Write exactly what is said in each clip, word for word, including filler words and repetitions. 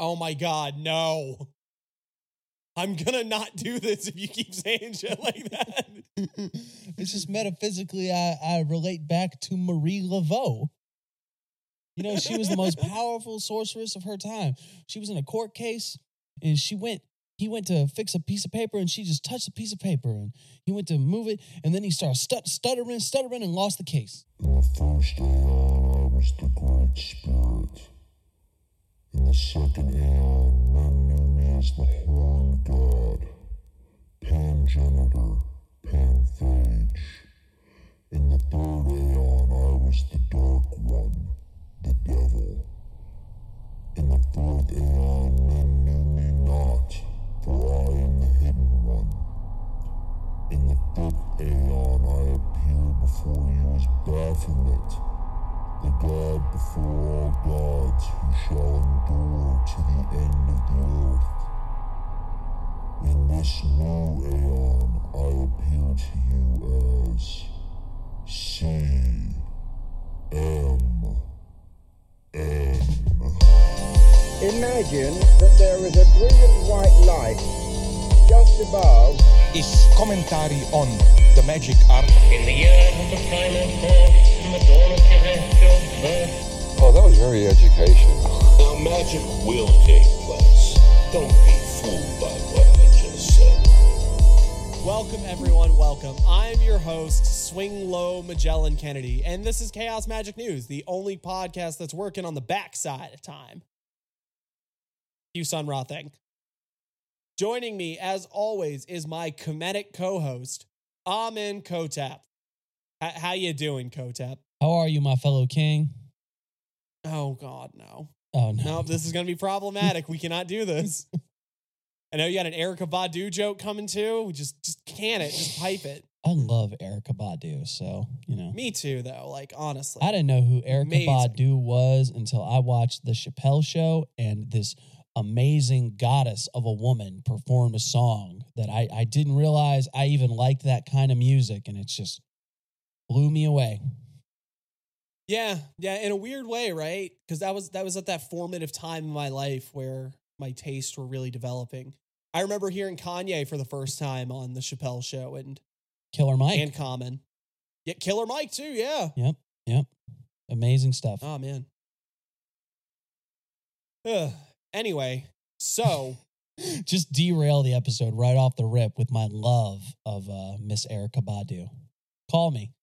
Oh my God, no. I'm gonna not do this if you keep saying shit like that. It's just metaphysically, I, I relate back to Marie Laveau. You know, she was the most powerful sorceress of her time. She was in a court case, and she went, he went to fix a piece of paper, and she just touched a piece of paper, and he went to move it, and then he started stut- stuttering, stuttering, and lost the case. In the first aeon, I was the Great Spirit. In the second aeon, men knew me as the Horned God, Pangenitor, Panphage. In the third aeon, I was the Dark One, the Devil. In the fourth aeon, men knew me not, for I am the Hidden One. In the fifth aeon, I appeared before you as Baphomet, the God before all gods, who shall endure to the end of the earth. In this new aeon, I appear to you as C M N. Imagine that there is a brilliant white light just above. Is commentary on the magic art. In the year of the primal force, in the dawn of terrestrial birth. Oh, that was very educational. Now magic will take place. Don't be fooled by what I just said. Welcome, everyone. Welcome. I'm your host, Swing Low Magellan Kennedy, and this is Chaos Magic News, the only podcast that's working on the backside of time. You Sun Ra thing. Joining me, as always, is my comedic co-host, Amin Kotap. H- how you doing, Kotap? How are you, my fellow king? Oh, God, no. Oh, no. No, this is going to be problematic. We cannot do this. I know you got an Erykah Badu joke coming too. We just, just can it. Just pipe it. I love Erykah Badu, so, you know. Me too, though. Like, honestly. I didn't know who Erykah Amazing. Badu was until I watched The Chappelle Show, and this amazing goddess of a woman performed a song that I, I didn't realize I even liked that kind of music, and it's just blew me away. Yeah, yeah, in a weird way, right? Because that was that was at that formative time in my life where my tastes were really developing. I remember hearing Kanye for the first time on the Chappelle Show and Killer Mike. and Common. Yeah, Killer Mike too, yeah. Yep, yep. Amazing stuff. Oh, man. Ugh. Anyway, so... Just derail the episode right off the rip with my love of uh, Miss Erykah Badu. Call me.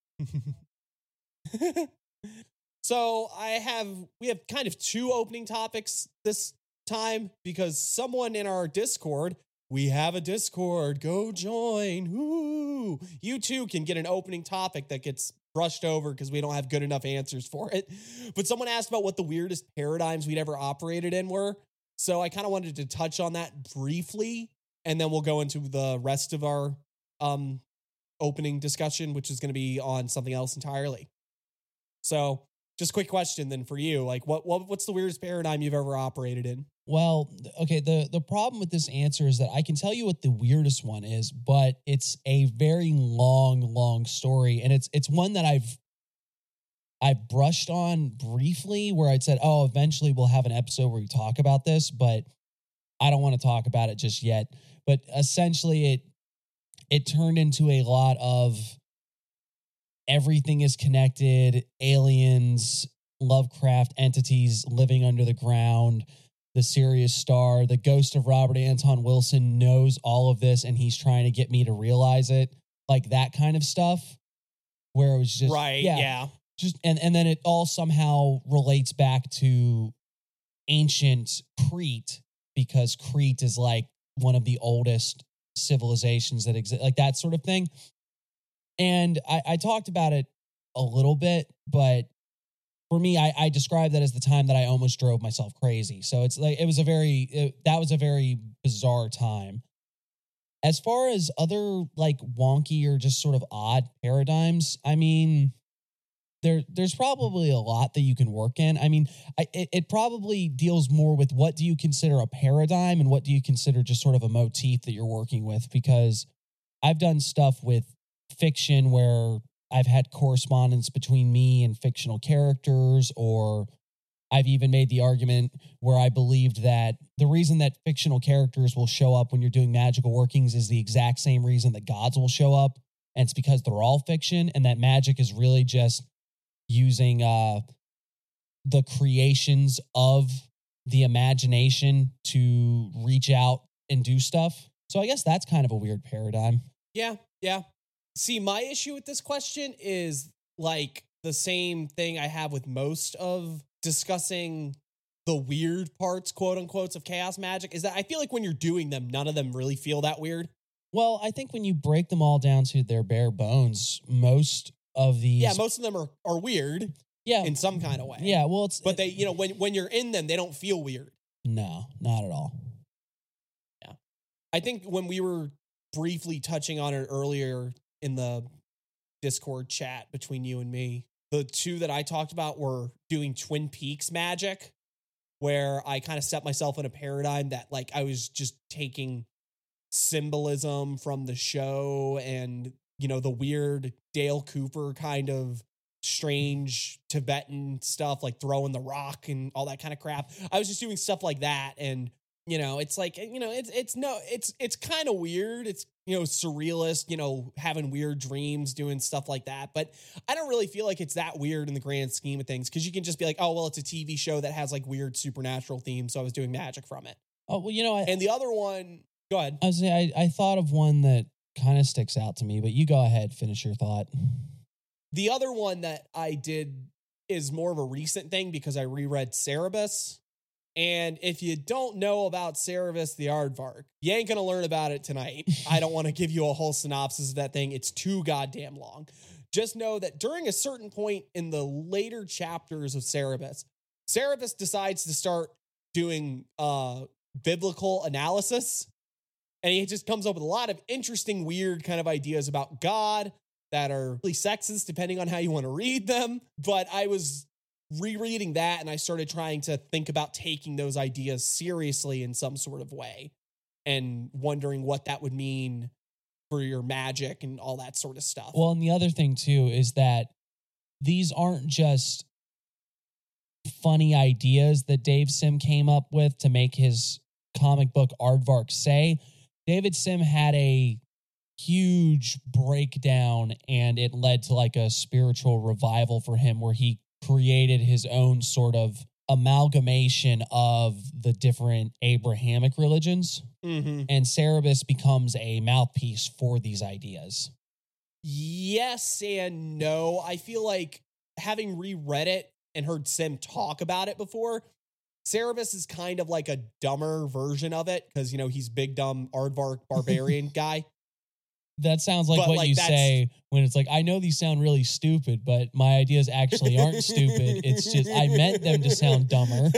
So I have, we have kind of two opening topics this time because someone in our Discord, we have a Discord, go join. Ooh. You too can get an opening topic that gets brushed over because we don't have good enough answers for it. But someone asked about what the weirdest paradigms we'd ever operated in were. So I kind of wanted to touch on that briefly, and then we'll go into the rest of our um, opening discussion, which is going to be on something else entirely. So just a quick question then for you. Like, what, what what's the weirdest paradigm you've ever operated in? Well, okay, the, the problem with this answer is that I can tell you what the weirdest one is, but it's a very long, long story, and it's it's one that I've I've brushed on briefly where I'd said, oh, eventually we'll have an episode where we talk about this, but I don't want to talk about it just yet. But essentially it it turned into a lot of everything is connected, aliens, Lovecraft entities living under the ground, the Sirius Star, the ghost of Robert Anton Wilson knows all of this and he's trying to get me to realize it. Like that kind of stuff where it was just, right, yeah. yeah. Just and, and then it all somehow relates back to ancient Crete because Crete is like one of the oldest civilizations that exist, like that sort of thing. And I, I talked about it a little bit, but for me, I, I described that as the time that I almost drove myself crazy. So it's like it was a very it, that was a very bizarre time. As far as other like wonky or just sort of odd paradigms, I mean. There, there's probably a lot that you can work in. I mean, I, it, it probably deals more with what do you consider a paradigm and what do you consider just sort of a motif that you're working with, because I've done stuff with fiction where I've had correspondence between me and fictional characters, or I've even made the argument where I believed that the reason that fictional characters will show up when you're doing magical workings is the exact same reason that gods will show up. And it's because they're all fiction, and that magic is really just using uh, the creations of the imagination to reach out and do stuff. So I guess that's kind of a weird paradigm. Yeah, yeah. See, my issue with this question is like the same thing I have with most of discussing the weird parts, quote unquote, of chaos magic, is that I feel like when you're doing them, none of them really feel that weird. Well, I think when you break them all down to their bare bones, most of these... Yeah, most of them are, are weird yeah, in some kind of way. Yeah, well, it's... But they, you know, when, when you're in them, they don't feel weird. No, not at all. Yeah. I think when we were briefly touching on it earlier in the Discord chat between you and me, the two that I talked about were doing Twin Peaks magic, where I kind of set myself in a paradigm that like I was just taking symbolism from the show and, you know, the weird Dale Cooper kind of strange Tibetan stuff, like throwing the rock and all that kind of crap. I was just doing stuff like that. And, you know, it's like, you know, it's, it's no, it's, it's kind of weird. It's, you know, surrealist, you know, having weird dreams, doing stuff like that. But I don't really feel like it's that weird in the grand scheme of things, because you can just be like, oh, well, it's a T V show that has like weird supernatural themes, so I was doing magic from it. Oh, well, you know, I, and the other one, go ahead. I was I, I thought of one that kind of sticks out to me, but you go ahead, finish your thought. The other one that I did is more of a recent thing because I reread Cerebus. And if you don't know about Cerebus the Aardvark, you ain't going to learn about it tonight. I don't want to give you a whole synopsis of that thing. It's too goddamn long. Just know that during a certain point in the later chapters of Cerebus, Cerebus decides to start doing uh, biblical analysis. And he just comes up with a lot of interesting, weird kind of ideas about God that are really sexist, depending on how you want to read them. But I was rereading that, and I started trying to think about taking those ideas seriously in some sort of way and wondering what that would mean for your magic and all that sort of stuff. Well, and the other thing, too, is that these aren't just funny ideas that Dave Sim came up with to make his comic book Aardvark say. David Sim had a huge breakdown, and it led to like a spiritual revival for him where he created his own sort of amalgamation of the different Abrahamic religions. Mm-hmm. And Cerebus becomes a mouthpiece for these ideas. Yes and no. I feel like having reread it and heard Sim talk about it before, Cerebus is kind of like a dumber version of it because, you know, he's big, dumb, Aardvark barbarian guy. That sounds like But, what like, you that's- say when it's like, I know these sound really stupid, but my ideas actually aren't stupid. It's just, I meant them to sound dumber.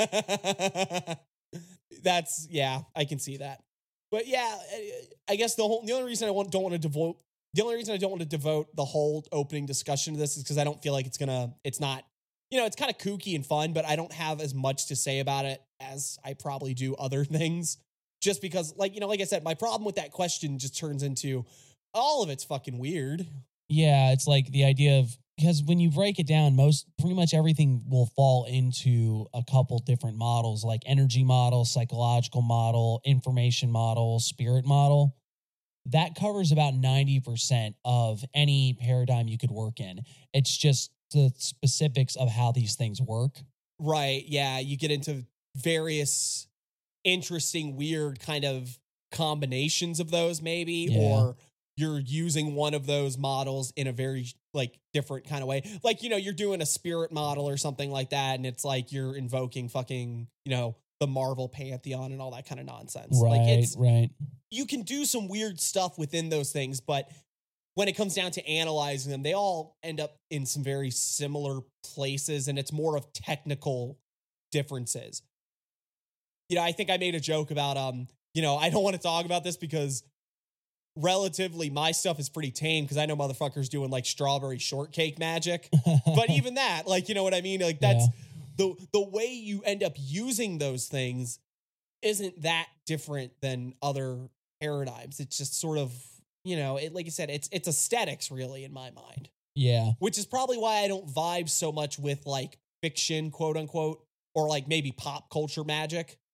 That's, yeah, I can see that. But yeah, I guess the whole, the only reason I want, don't want to devote, the only reason I don't want to devote the whole opening discussion to this is because I don't feel like it's gonna, it's not, you know, it's kind of kooky and fun, but I don't have as much to say about it as I probably do other things. Just because, like, you know, like I said, my problem with that question just turns into all of it's fucking weird. Yeah, it's like the idea of, because when you break it down, most pretty much everything will fall into a couple different models, like energy model, psychological model, information model, spirit model. That covers about ninety percent of any paradigm you could work in. It's just the specifics of how these things work. Right. Yeah. You get into various interesting, weird kind of combinations of those, maybe, Yeah. or you're using one of those models in a very like different kind of way. Like, you know, you're doing a spirit model or something like that, and it's like you're invoking fucking, you know, the Marvel pantheon and all that kind of nonsense. Right, Like it's, right. you can do some weird stuff within those things, but when it comes down to analyzing them, they all end up in some very similar places, and it's more of technical differences. You know, I think I made a joke about, um, you know, I don't want to talk about this because relatively my stuff is pretty tame because I know motherfuckers doing like strawberry shortcake magic. But even that, like, you know what I mean? Like that's the the way you end up using those things isn't that different than other paradigms. It's just sort of, you know, it, like I said, it's it's aesthetics really in my mind. Yeah. Which is probably why I don't vibe so much with like fiction, quote unquote, or like maybe pop culture magic.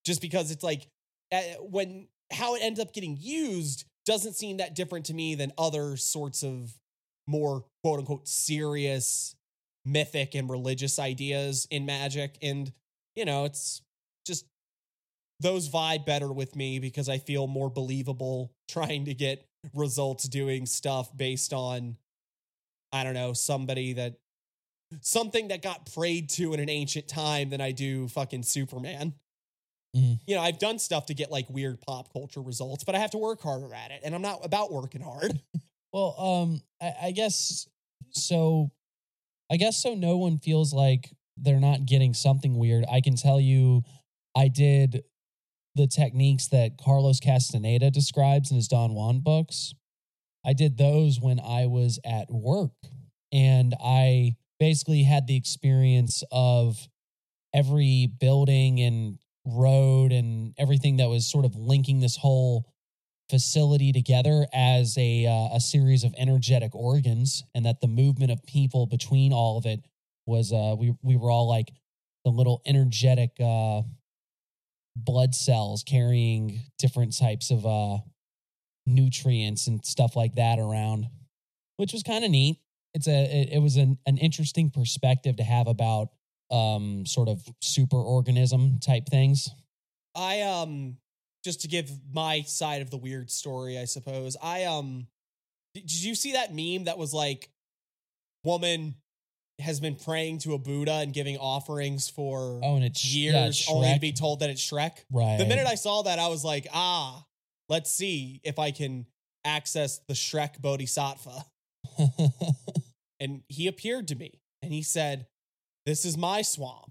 just because it's like uh, when how it ends up getting used doesn't seem that different to me than other sorts of more quote unquote serious mythic and religious ideas in magic. And, you know, it's just those vibe better with me because I feel more believable trying to get results doing stuff based on, I don't know, somebody that something that got prayed to in an ancient time than I do fucking Superman. Mm-hmm. You know, I've done stuff to get like weird pop culture results, but I have to work harder at it. And I'm not about working hard. Well, um, I, I guess so. I guess so. No one feels like they're not getting something weird. I can tell you, I did the techniques that Carlos Castaneda describes in his Don Juan books. I did those when I was at work, and I basically had the experience of every building and road and everything that was sort of linking this whole facility together as a uh, a series of energetic organs, and that the movement of people between all of it was uh we we were all like the little energetic uh blood cells carrying different types of uh nutrients and stuff like that around, which was kind of neat. It's a it, it was an, an interesting perspective to have about um sort of super organism type things. I um just to give my side of the weird story, I suppose. I um did you see that meme that was like woman has been praying to a Buddha and giving offerings for Oh, and it's years yeah, it's only to Shrek. be told that it's Shrek? Right. The minute I saw that, I was like, ah, let's see if I can access the Shrek Bodhisattva. And he appeared to me and he said, "This is my swamp."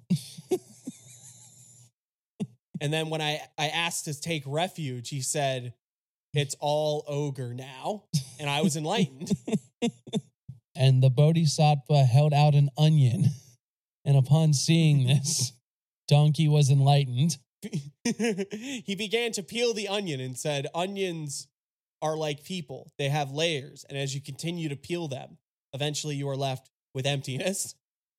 And then when I, I asked to take refuge, he said, "It's all ogre now." And I was enlightened. And the Bodhisattva held out an onion. And upon seeing this, Donkey was enlightened. He began to peel the onion and said, "Onions are like people. They have layers. And as you continue to peel them, eventually you are left with emptiness."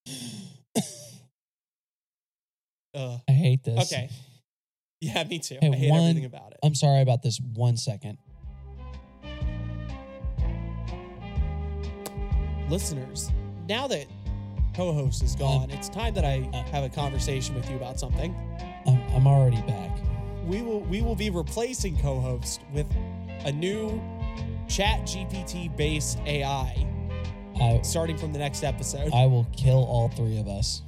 uh, I hate this. okay. Yeah, me too. Hey, I hate one- everything about it. I'm sorry about this. One second. Listeners, now that co-host is gone, it's time that I have a conversation with you about something. I'm, I'm already back. We will we will be replacing co-host with a new Chat G P T based A I I starting from the next episode. I will kill all three of us.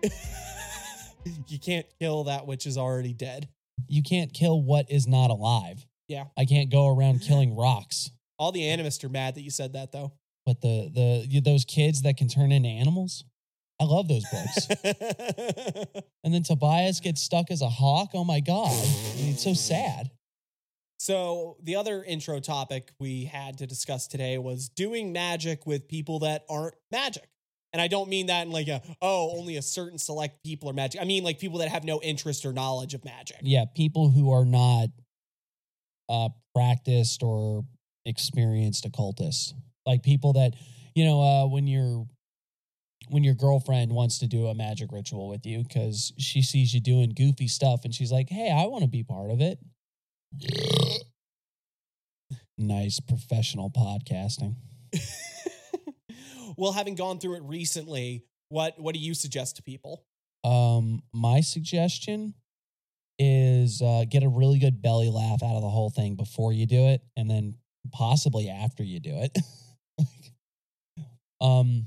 You can't kill that which is already dead. You can't kill what is not alive. Yeah. I can't go around killing rocks. All the animists are mad that you said that, though. But the the you- those kids that can turn into animals, I love those books. And then Tobias gets stuck as a hawk. Oh my god, I mean, it's so sad. So the other intro topic we had to discuss today was doing magic with people that aren't magic. And I don't mean that in like a, oh, only a certain select people are magic. I mean like people that have no interest or knowledge of magic. Yeah, people who are not uh, practiced or experienced occultists, like people that you know uh, when your when your girlfriend wants to do a magic ritual with you because she sees you doing goofy stuff and she's like, "Hey, I want to be part of it." Nice professional podcasting. Well, having gone through it recently, what what do you suggest to people? Um, my suggestion is uh, get a really good belly laugh out of the whole thing before you do it, and then possibly after you do it. um,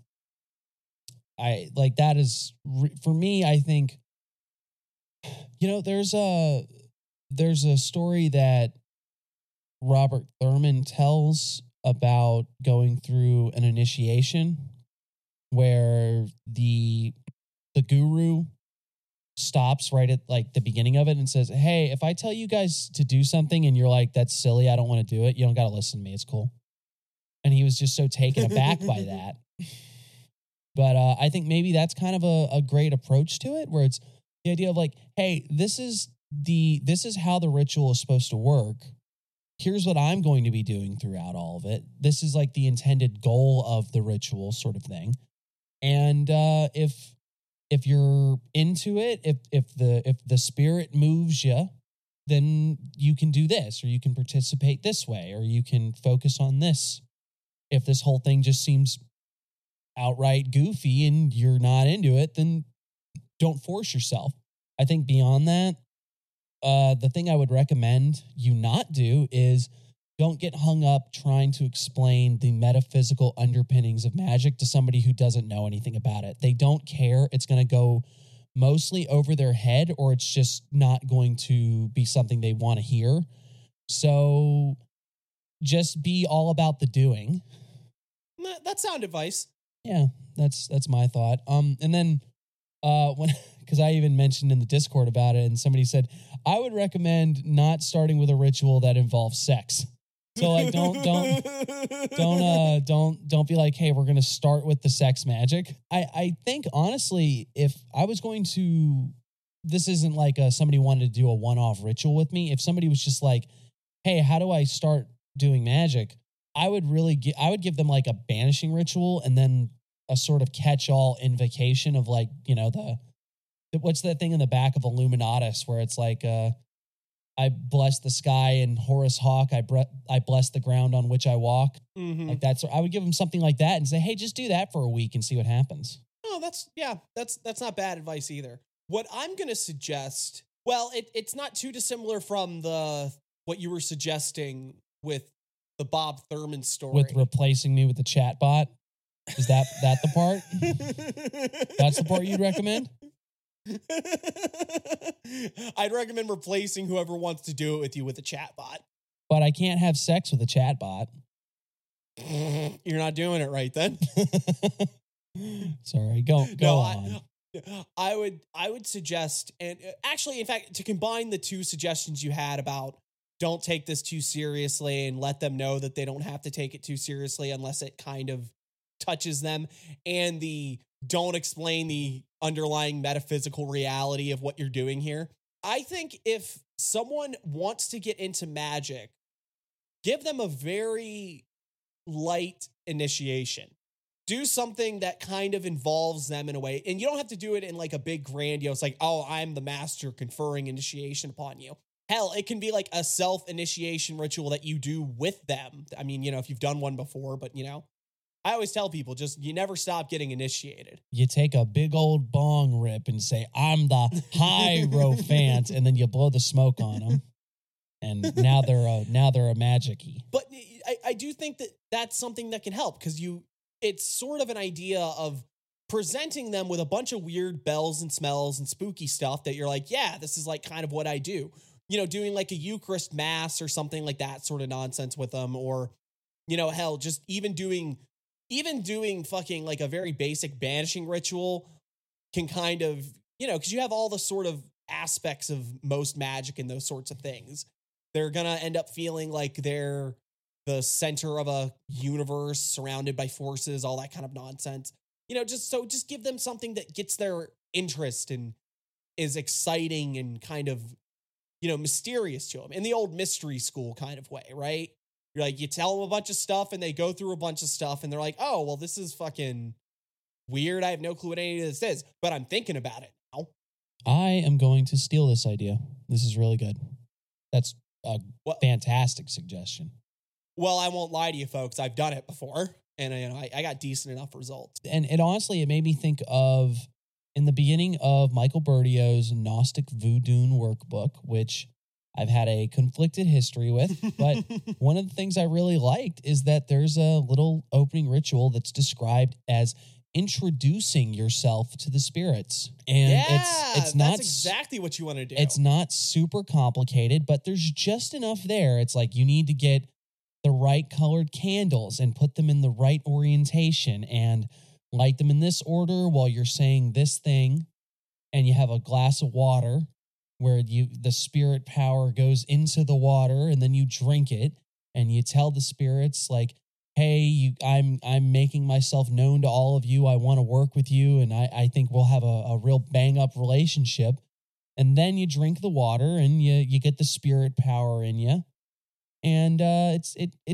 I like that is re- for me. I think you know there's a there's a story that Robert Thurman tells about going through an initiation where the the guru stops right at like the beginning of it and says, "Hey, if I tell you guys to do something and you're like, that's silly, I don't want to do it, you don't got to listen to me. It's cool." And he was just so taken aback by that. But uh, I think maybe that's kind of a, a great approach to it, where it's the idea of like, hey, this is the this is how the ritual is supposed to work. Here's what I'm going to be doing throughout all of it. This is like the intended goal of the ritual sort of thing. And uh, if if you're into it, if if the if the spirit moves you, then you can do this, or you can participate this way, or you can focus on this. If this whole thing just seems outright goofy and you're not into it, then don't force yourself. I think beyond that, uh, the thing I would recommend you not do is don't get hung up trying to explain the metaphysical underpinnings of magic to somebody who doesn't know anything about it. They don't care. It's going to go mostly over their head, or it's just not going to be something they want to hear. So just be all about the doing. That's sound advice. Yeah, that's that's my thought. Um, and then uh, when because I even mentioned in the Discord about it, and somebody said I would recommend not starting with a ritual that involves sex. So like, don't don't don't uh don't don't be like, hey, we're gonna start with the sex magic. I I think honestly, if I was going to, this isn't like a, somebody wanted to do a one-off ritual with me. If somebody was just like, hey, how do I start doing magic? I would really gi- I would give them like a banishing ritual, and then a sort of catch-all invocation of like, you know, the, the what's that thing in the back of Illuminatus where it's like uh I bless the sky and Horus Hawk. I bre- I bless the ground on which I walk. Mm-hmm. Like that's. I would give them something like that and say, "Hey, just do that for a week and see what happens." Oh, that's yeah. That's that's not bad advice either. What I'm going to suggest, well, it it's not too dissimilar from the what you were suggesting with the Bob Thurman story. With replacing me with the chat bot, is that that the part? That's the part you'd recommend? I'd recommend replacing whoever wants to do it with you with a chatbot. But I can't have sex with a chatbot. You're not doing it right then. Sorry, go go no, on. I, I would I would suggest, and actually, in fact, to combine the two suggestions you had about don't take this too seriously and let them know that they don't have to take it too seriously unless it kind of touches them, and the don't explain the underlying metaphysical reality of what you're doing here. I think if someone wants to get into magic, give them a very light initiation. Do something that kind of involves them in a way. And you don't have to do it in like a big grandiose, like, oh, I'm the master conferring initiation upon you. Hell, it can be like a self-initiation ritual that you do with them. I mean, you know, if you've done one before, but you know, I always tell people, just you never stop getting initiated. You take a big old bong rip and say, I'm the Hierophant, and then you blow the smoke on them. And now they're a, now they're a magic-y. But I, I do think that that's something that can help, because you it's sort of an idea of presenting them with a bunch of weird bells and smells and spooky stuff that you're like, yeah, this is like kind of what I do. You know, doing like a Eucharist mass or something like that sort of nonsense with them. Or, you know, hell, just even doing... Even doing fucking like a very basic banishing ritual can kind of, you know, because you have all the sort of aspects of most magic and those sorts of things. They're going to end up feeling like they're the center of a universe surrounded by forces, all that kind of nonsense. You know, just so just give them something that gets their interest and is exciting and kind of, you know, mysterious to them in the old mystery school kind of way, right? You're like, you tell them a bunch of stuff and they go through a bunch of stuff and they're like, oh, well, this is fucking weird. I have no clue what any of this is, but I'm thinking about it now. I am going to steal this idea. This is really good. That's a well, fantastic suggestion. Well, I won't lie to you folks. I've done it before and you know, I, I got decent enough results. And it honestly, it made me think of in the beginning of Michael Burdio's Gnostic Voodoo workbook, which I've had a conflicted history with, but one of the things I really liked is that there's a little opening ritual that's described as introducing yourself to the spirits. And yeah, it's it's not that's exactly what you want to do. It's not super complicated, but there's just enough there. It's like you need to get the right colored candles and put them in the right orientation and light them in this order while you're saying this thing, and you have a glass of water where you the spirit power goes into the water, and then you drink it, and you tell the spirits like, "Hey, you, I'm I'm making myself known to all of you. I want to work with you, and I, I think we'll have a, a real bang up relationship." And then you drink the water, and you you get the spirit power in you, and uh, it's it it's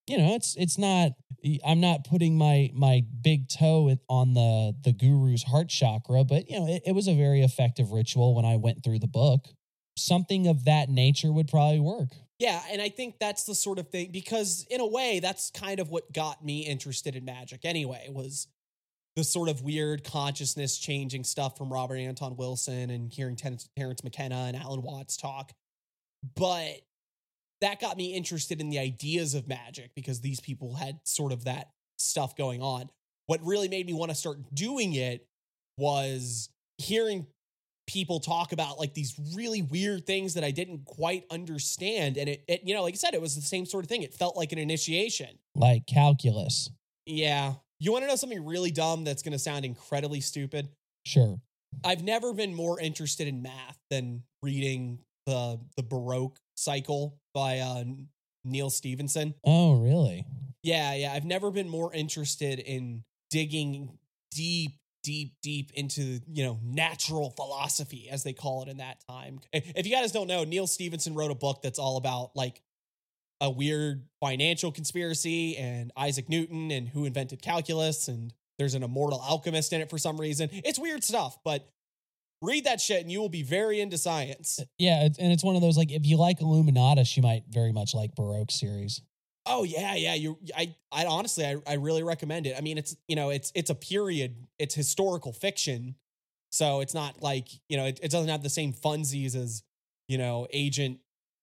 you know, it's it's not. I'm not putting my my big toe in- on the the guru's heart chakra, but you know, it, it was a very effective ritual when I went through the book. Something of that nature would probably work. Yeah, and I think that's the sort of thing, because in a way, that's kind of what got me interested in magic anyway, was the sort of weird consciousness changing stuff from Robert Anton Wilson and hearing Terrence, Terrence McKenna and Alan Watts talk. But that got me interested in the ideas of magic because these people had sort of that stuff going on. What really made me want to start doing it was hearing people talk about like these really weird things that I didn't quite understand. And it, it, you know, like I said, it was the same sort of thing. It felt like an initiation. Like calculus. Yeah. You want to know something really dumb that's going to sound incredibly stupid? Sure. I've never been more interested in math than reading the the Baroque cycle by uh, Neil Stevenson. Oh, really? Yeah, yeah. I've never been more interested in digging deep, deep, deep into, you know, natural philosophy, as they call it in that time. If you guys don't know, Neil Stevenson wrote a book that's all about like a weird financial conspiracy and Isaac Newton and who invented calculus, and there's an immortal alchemist in it for some reason. It's weird stuff, but read that shit and you will be very into science. Yeah, it's, and it's one of those, like, if you like Illuminatus, you might very much like Baroque series. Oh yeah, yeah. You, I, I honestly, I, I really recommend it. I mean, it's, you know, it's, it's a period, it's historical fiction. So it's not like, you know, it, it doesn't have the same funsies as, you know, Agent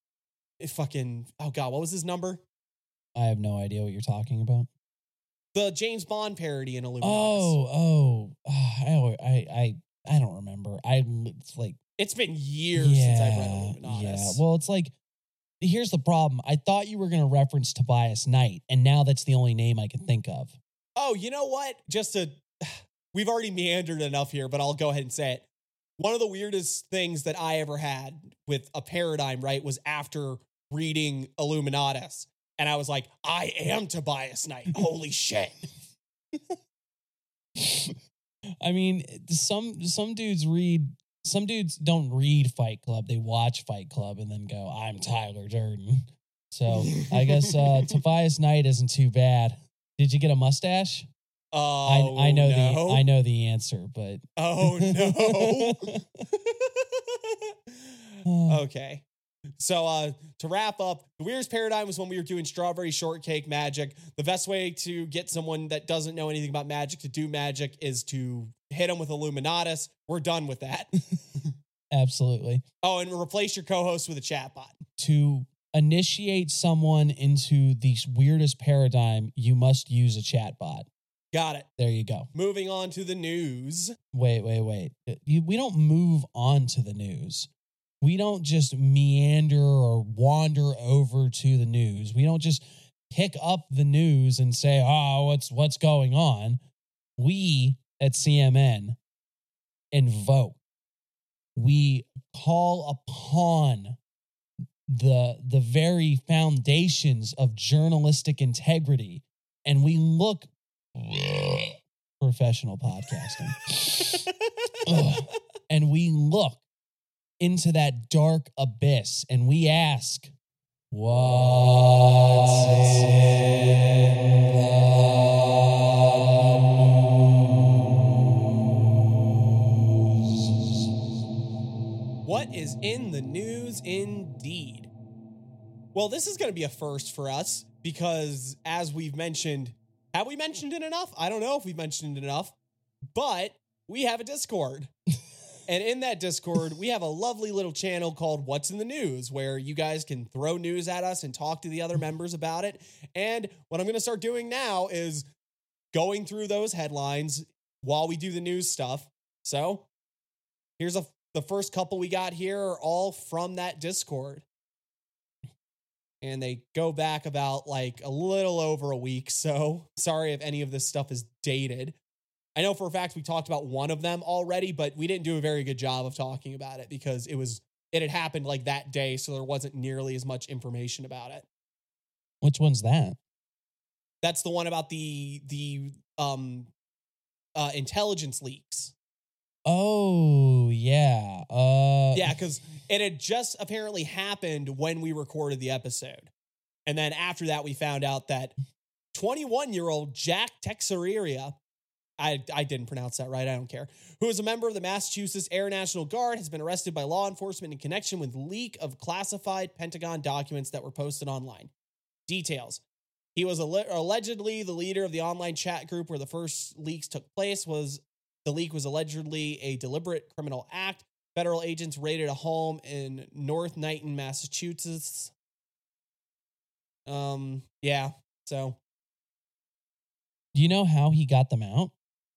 fucking, oh God, what was his number? I have no idea what you're talking about. The James Bond parody in Illuminatus. Oh, oh, I, I, I, I don't remember. I, it's like, It's been years yeah, since I've read Illuminatus. Yeah, well, it's like, here's the problem. I thought you were going to reference Tobias Knight, and now that's the only name I can think of. Oh, you know what? Just to, we've already meandered enough here, but I'll go ahead and say it. One of the weirdest things that I ever had with a paradigm, right, was after reading Illuminatus. And I was like, I am Tobias Knight. Holy shit. I mean, some some dudes read, some dudes don't read Fight Club. They watch Fight Club and then go, I'm Tyler Durden. So I guess uh, Tobias Knight isn't too bad. Did you get a mustache? Oh, I, I know no. the I know the answer, but Oh, no. Okay. So uh, to wrap up, the weirdest paradigm was when we were doing strawberry shortcake magic. The best way to get someone that doesn't know anything about magic to do magic is to hit them with Illuminatus. We're done with that. Absolutely. Oh, and replace your co-host with a chatbot. To initiate someone into the weirdest paradigm, you must use a chatbot. Got it. There you go. Moving on to the news. Wait, wait, wait. You, we don't move on to the news. We don't just meander or wander over to the news. We don't just pick up the news and say, oh, what's what's going on? We at C M N invoke. We call upon the, the very foundations of journalistic integrity, and we look professional podcasting. Ugh. And we look into that dark abyss and we ask, what's in the news? What is in the news indeed? Well, this is going to be a first for us because, as we've mentioned, have we mentioned it enough? I don't know if we've mentioned it enough, but we have a Discord. And in that Discord, we have a lovely little channel called What's in the News, where you guys can throw news at us and talk to the other members about it. And what I'm going to start doing now is going through those headlines while we do the news stuff. So here's a, the first couple we got here are all from that Discord. And they go back about like a little over a week. So sorry if any of this stuff is dated. I know for a fact we talked about one of them already, but we didn't do a very good job of talking about it because it was it had happened like that day, so there wasn't nearly as much information about it. Which one's that? That's the one about the the um uh intelligence leaks. Oh, yeah. Uh Yeah, because it had just apparently happened when we recorded the episode. And then after that, we found out that twenty-one-year-old Jack Teixeira, I, I didn't pronounce that right, I don't care, who is a member of the Massachusetts Air National Guard, has been arrested by law enforcement in connection with leak of classified Pentagon documents that were posted online. Details. He was alle- allegedly the leader of the online chat group where the first leaks took place. Was The leak was allegedly a deliberate criminal act. Federal agents raided a home in North Knighton, Massachusetts. Um, yeah, so. Do you know how he got them out?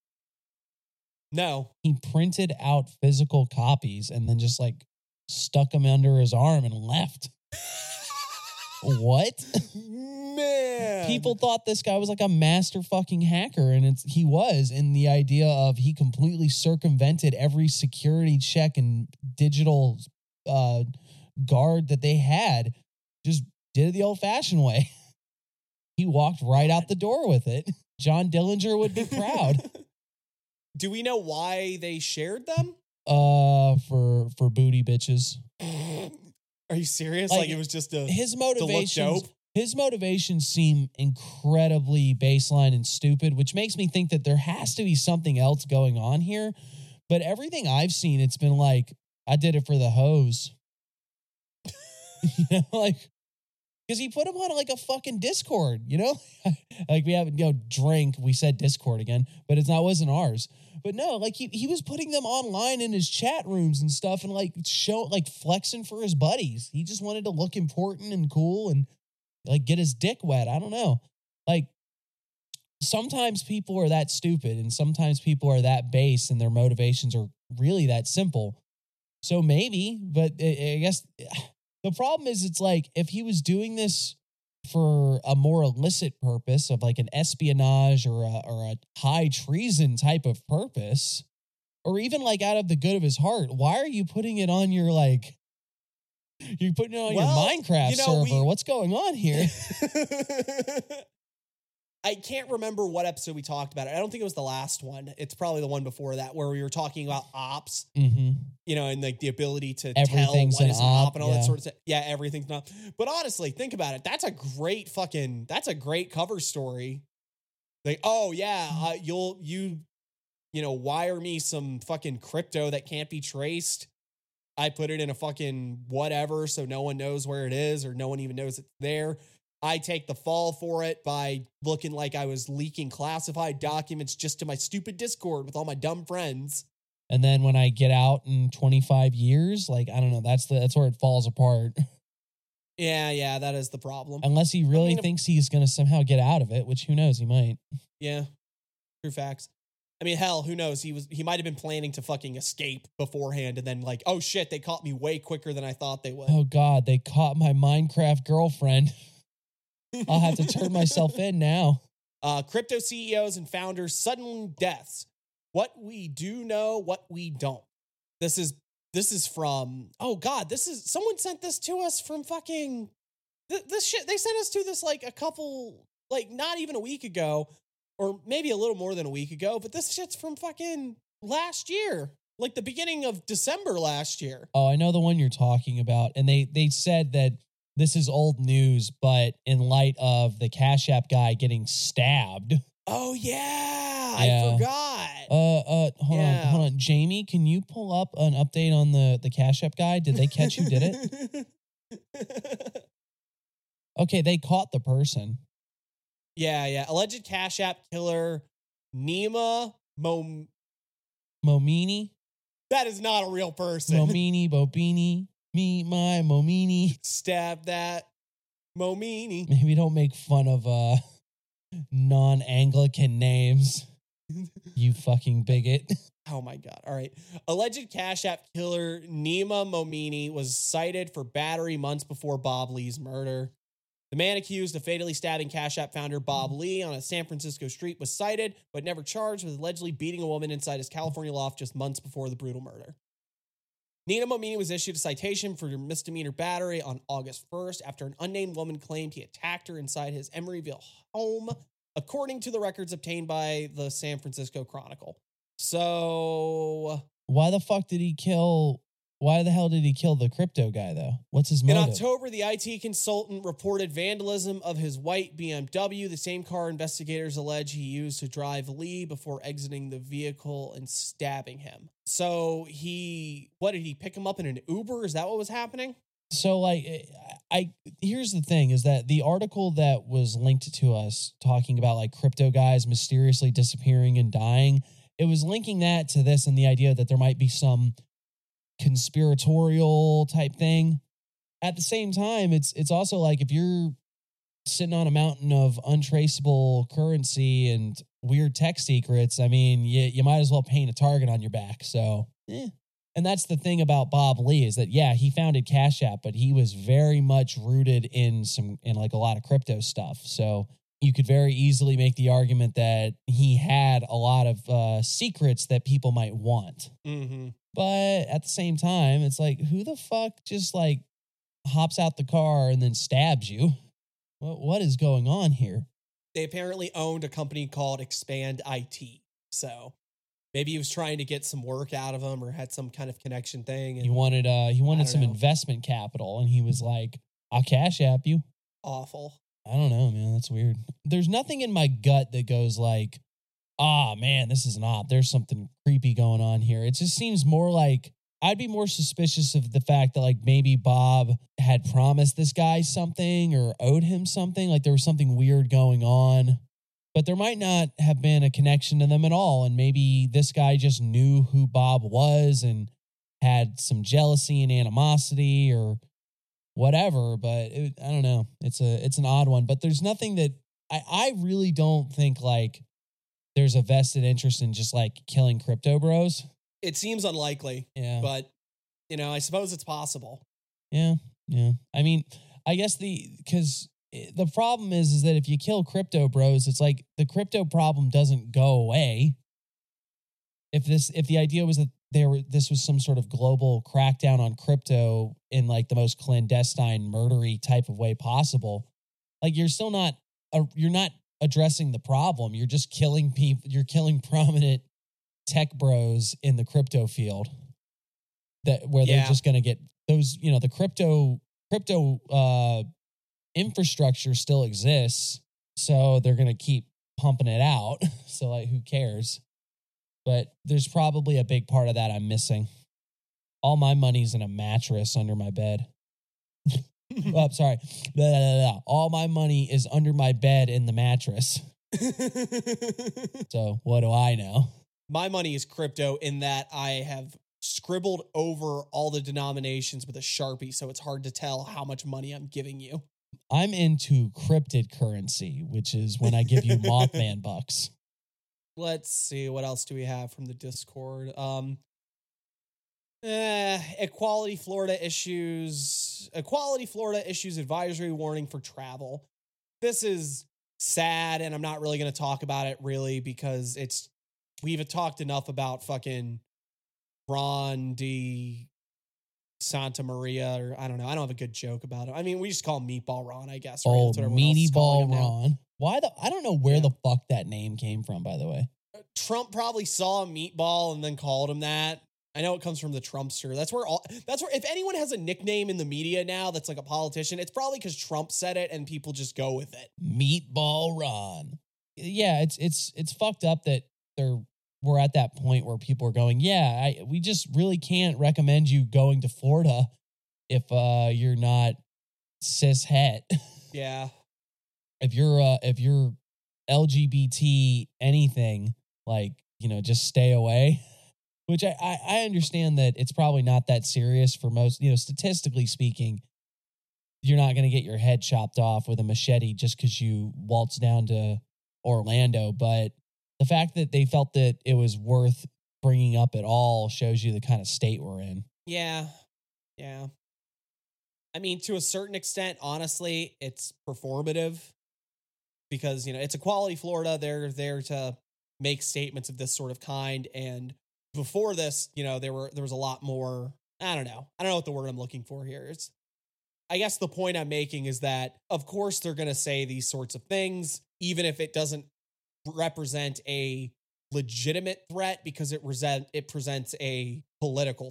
No. He printed out physical copies and then just like stuck them under his arm and left. What? Man. People thought this guy was like a master fucking hacker, and it's he was. And the idea of he completely circumvented every security check and digital uh, guard that they had, just did it the old fashioned way. He walked right out the door with it. John Dillinger would be proud. Do we know why they shared them? Uh, for for booty bitches. Are you serious? Like, Like, it was just a His to look motivations. dope? His motivations seem incredibly baseline and stupid, which makes me think that there has to be something else going on here. But everything I've seen, it's been like, I did it for the hose. You know, like, because he put him on like a fucking Discord, you know? Like, we haven't, you know, drink, we said Discord again, but it's not, wasn't ours. But no, like, he, he was putting them online in his chat rooms and stuff and like show, like flexing for his buddies. He just wanted to look important and cool and like get his dick wet. I don't know. Like, sometimes people are that stupid and sometimes people are that base and their motivations are really that simple. So maybe, but I I guess the problem is it's like if he was doing this for a more illicit purpose of like an espionage or a, or a high treason type of purpose, or even like out of the good of his heart, why are you putting it on your like, you're putting it on Well, your Minecraft you know, server? we- What's going on here? I can't remember what episode we talked about it. I don't think it was the last one. It's probably the one before that where we were talking about ops, Mm-hmm. you know, and like the ability to Everything's tell what an is an op op, and all yeah. that sort of stuff. Yeah, everything's not. But honestly, think about it. That's a great fucking, that's a great cover story. Like, oh yeah, uh, you'll, you, you know, wire me some fucking crypto that can't be traced. I put it in a fucking whatever so no one knows where it is or no one even knows it's there. I take the fall for it by looking like I was leaking classified documents just to my stupid Discord with all my dumb friends. And then when I get out in twenty-five years, like, I don't know, that's the that's where it falls apart. Yeah, yeah, that is the problem. Unless he really I mean, if- thinks he's going to somehow get out of it, which who knows, he might. Yeah, true facts. I mean, hell, who knows? He was he might have been planning to fucking escape beforehand and then like, oh shit, they caught me way quicker than I thought they would. Oh God, they caught my Minecraft girlfriend. I'll have to turn myself in now. Uh, crypto C E Os and founders, sudden deaths. What we do know, what we don't. This is this is from, oh God, this is, someone sent this to us from fucking, th- this shit, they sent us to this like a couple, like not even a week ago, or maybe a little more than a week ago, but this shit's from fucking last year, like the beginning of December last year. Oh, I know the one you're talking about. And they they said that this is old news, but in light of the Cash App guy getting stabbed. Oh yeah, Yeah. I forgot. Uh, uh, hold Yeah. on, hold on, Jamie, can you pull up an update on the the Cash App guy? Did they catch who did it? Okay, they caught the person. Yeah, yeah. Alleged Cash App killer Nima Mom. Momini, That is not a real person. Momini, Bobini, me, my Momini. Stab that Momini. Maybe don't make fun of uh non-Anglican names. You fucking bigot. Oh my God. All right. Alleged Cash App killer Nima Momini was cited for battery months before Bob Lee's murder. The man accused of fatally stabbing Cash App founder Bob Lee on a San Francisco street was cited, but never charged with allegedly beating a woman inside his California loft just months before the brutal murder. Nina Momini was issued a citation for misdemeanor battery on August first after an unnamed woman claimed he attacked her inside his Emeryville home, according to the records obtained by the San Francisco Chronicle. So, Why the fuck did he kill Why the hell did he kill the crypto guy, though? What's his In motive? October, the I T consultant reported vandalism of his white B M W, the same car investigators allege he used to drive Lee before exiting the vehicle and stabbing him. So he, what, did he pick him up in an Uber? Is that what was happening? So, like, I here's the thing is that the article that was linked to us talking about, like, crypto guys mysteriously disappearing and dying, it was linking that to this and the idea that there might be some conspiratorial type thing. At the same time, it's it's also like if you're sitting on a mountain of untraceable currency and weird tech secrets, I mean, you, you might as well paint a target on your back. So, eh. And that's the thing about Bob Lee is that, yeah, he founded Cash App, but he was very much rooted in some, in like a lot of crypto stuff. So you could very easily make the argument that he had a lot of uh, secrets that people might want. Mm-hmm. But at the same time, it's like, who the fuck just like hops out the car and then stabs you? What What is going on here? They apparently owned a company called Expand I T. So maybe he was trying to get some work out of them or had some kind of connection thing. And He wanted uh he I wanted don't some know. investment capital, and he was like, "I'll cash app you." awful. I don't know, man. That's weird. There's nothing in my gut that goes like, ah, man, this is an op. There's something creepy going on here. It just seems more like I'd be more suspicious of the fact that like maybe Bob had promised this guy something or owed him something. Like there was something weird going on, but there might not have been a connection to them at all. And maybe this guy just knew who Bob was and had some jealousy and animosity or whatever, but it, I don't know. It's a it's an odd one, but there's nothing that I, I really don't think like there's a vested interest in just like killing crypto bros. It seems unlikely, Yeah. but, you know, I suppose it's possible. Yeah. Yeah. I mean, I guess the because the problem is is that if you kill crypto bros, it's like the crypto problem doesn't go away. If this if the idea was that there were this was some sort of global crackdown on crypto in like the most clandestine, murdery type of way possible, like you're still not uh, you're not addressing the problem. You're just killing people. You're killing prominent tech bros in the crypto field that where Yeah. they're just going to get those, you know, the crypto crypto uh, infrastructure still exists. So they're going to keep pumping it out. So like, who cares? But there's probably a big part of that I'm missing. All my money's in a mattress under my bed. Oh, sorry. Blah, blah, blah, blah. All my money is under my bed in the mattress. So what do I know? My money is crypto in that I have scribbled over all the denominations with a Sharpie, so it's hard to tell how much money I'm giving you. I'm into cryptid currency, which is when I give you Mothman bucks. Let's see, what else do we have from the Discord? Um, eh, Equality Florida issues Equality Florida issues advisory warning for travel. This is sad, and I'm not really going to talk about it really because it's we've talked enough about fucking Ron D. Santa Maria, or I don't know. I don't have a good joke about it. I mean, we just call him Meatball Ron, I guess. Right? Oh, That's what everyone else meaty is calling ball him now. Ron. Why the? I don't know where Yeah. the fuck that name came from. By the way, Trump probably saw a meatball and then called him that. I know it comes from the Trumpster. That's where all that's where if anyone has a nickname in the media now that's like a politician, it's probably because Trump said it and people just go with it. Meatball Ron. Yeah, it's it's it's fucked up that they're we're at that point where people are going, yeah, I, we just really can't recommend you going to Florida if uh, you're not cis het. Yeah. If you're uh, if you're L G B T anything, like, you know, just stay away. Which I, I, I understand that it's probably not that serious for most, you know, statistically speaking, you're not going to get your head chopped off with a machete just because you waltz down to Orlando. But the fact that they felt that it was worth bringing up at all shows you the kind of state we're in. Yeah. Yeah. I mean, to a certain extent, honestly, it's performative because, you know, it's Equality Florida. They're there to make statements of this sort of kind. And before this, you know, there were there was a lot more. I don't know. I don't know what the word I'm looking for here. It's, I guess the point I'm making is that, of course, they're going to say these sorts of things, even if it doesn't represent a legitimate threat because it resent it presents a political threat.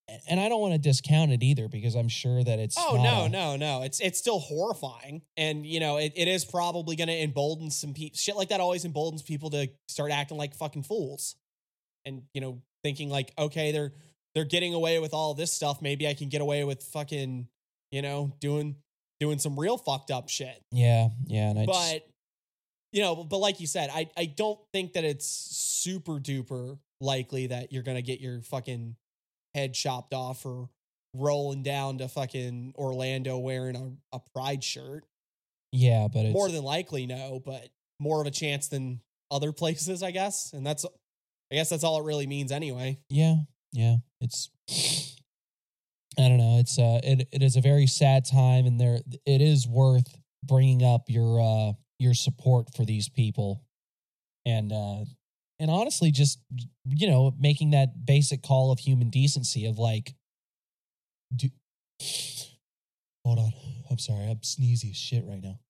and I don't want to discount it either because I'm sure that it's Oh not no, a- no, no! It's it's still horrifying, and you know it, it is probably going to embolden some people. Shit like that always emboldens people to start acting like fucking fools, and you know thinking like, okay, they're they're getting away with all this stuff. Maybe I can get away with fucking, you know, doing doing some real fucked up shit. Yeah, yeah, and I just- But you know, but like you said, I I don't think that it's super duper likely that you're gonna get your fucking head chopped off for rolling down to fucking Orlando wearing a, a pride shirt. yeah, but it's More than likely, no, but more of a chance than other places, I guess. And that's, I guess that's all it really means anyway. yeah, yeah. It's I don't know. It's uh, it it is a very sad time, and there it is worth bringing up your uh your support for these people, and uh and honestly, just you know, making that basic call of human decency of like, do. Hold on, I'm sorry, I'm sneezy as shit right now.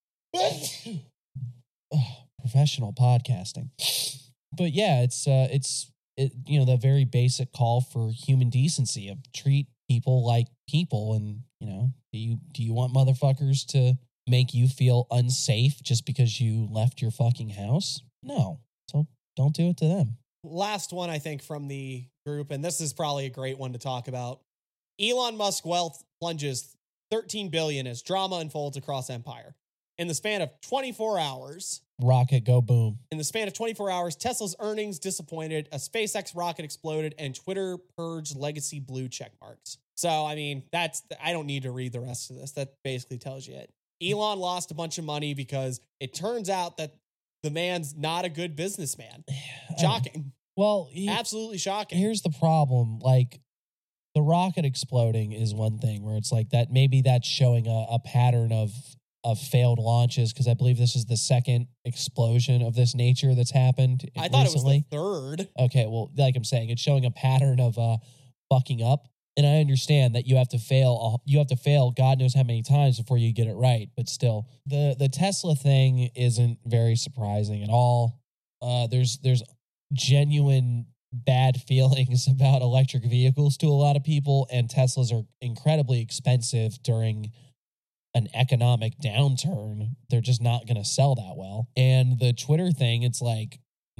Ugh, professional podcasting, but yeah, it's uh, it's it, you know, the very basic call for human decency of treat people like people, and you know, do you do you want motherfuckers to make you feel unsafe just because you left your fucking house? No, so don't do it to them. Last one, I think, from the group, and this is probably a great one to talk about. Elon Musk wealth plunges thirteen billion as drama unfolds across Empire. In the span of twenty-four hours, Rocket, go boom. In the span of twenty-four hours, Tesla's earnings disappointed, a SpaceX rocket exploded, and Twitter purged legacy blue check marks. So, I mean, that's, I don't need to read the rest of this. That basically tells you it. Elon lost a bunch of money because it turns out that the man's not a good businessman. Shocking. Well, he, Absolutely shocking. here's the problem. Like, the rocket exploding is one thing where it's like that, maybe that's showing a, a pattern of of failed launches, because I believe this is the second explosion of this nature that's happened I thought recently. it was the third. Okay, well, like I'm saying, it's showing a pattern of uh fucking up. And I understand that you have to fail you have to fail God knows how many times before you get it right, but still. The the Tesla thing isn't very surprising at all. Uh there's there's genuine bad feelings about electric vehicles to a lot of people, and Teslas are incredibly expensive during an economic downturn. They're just not going to sell that well. And the Twitter thing, it's like,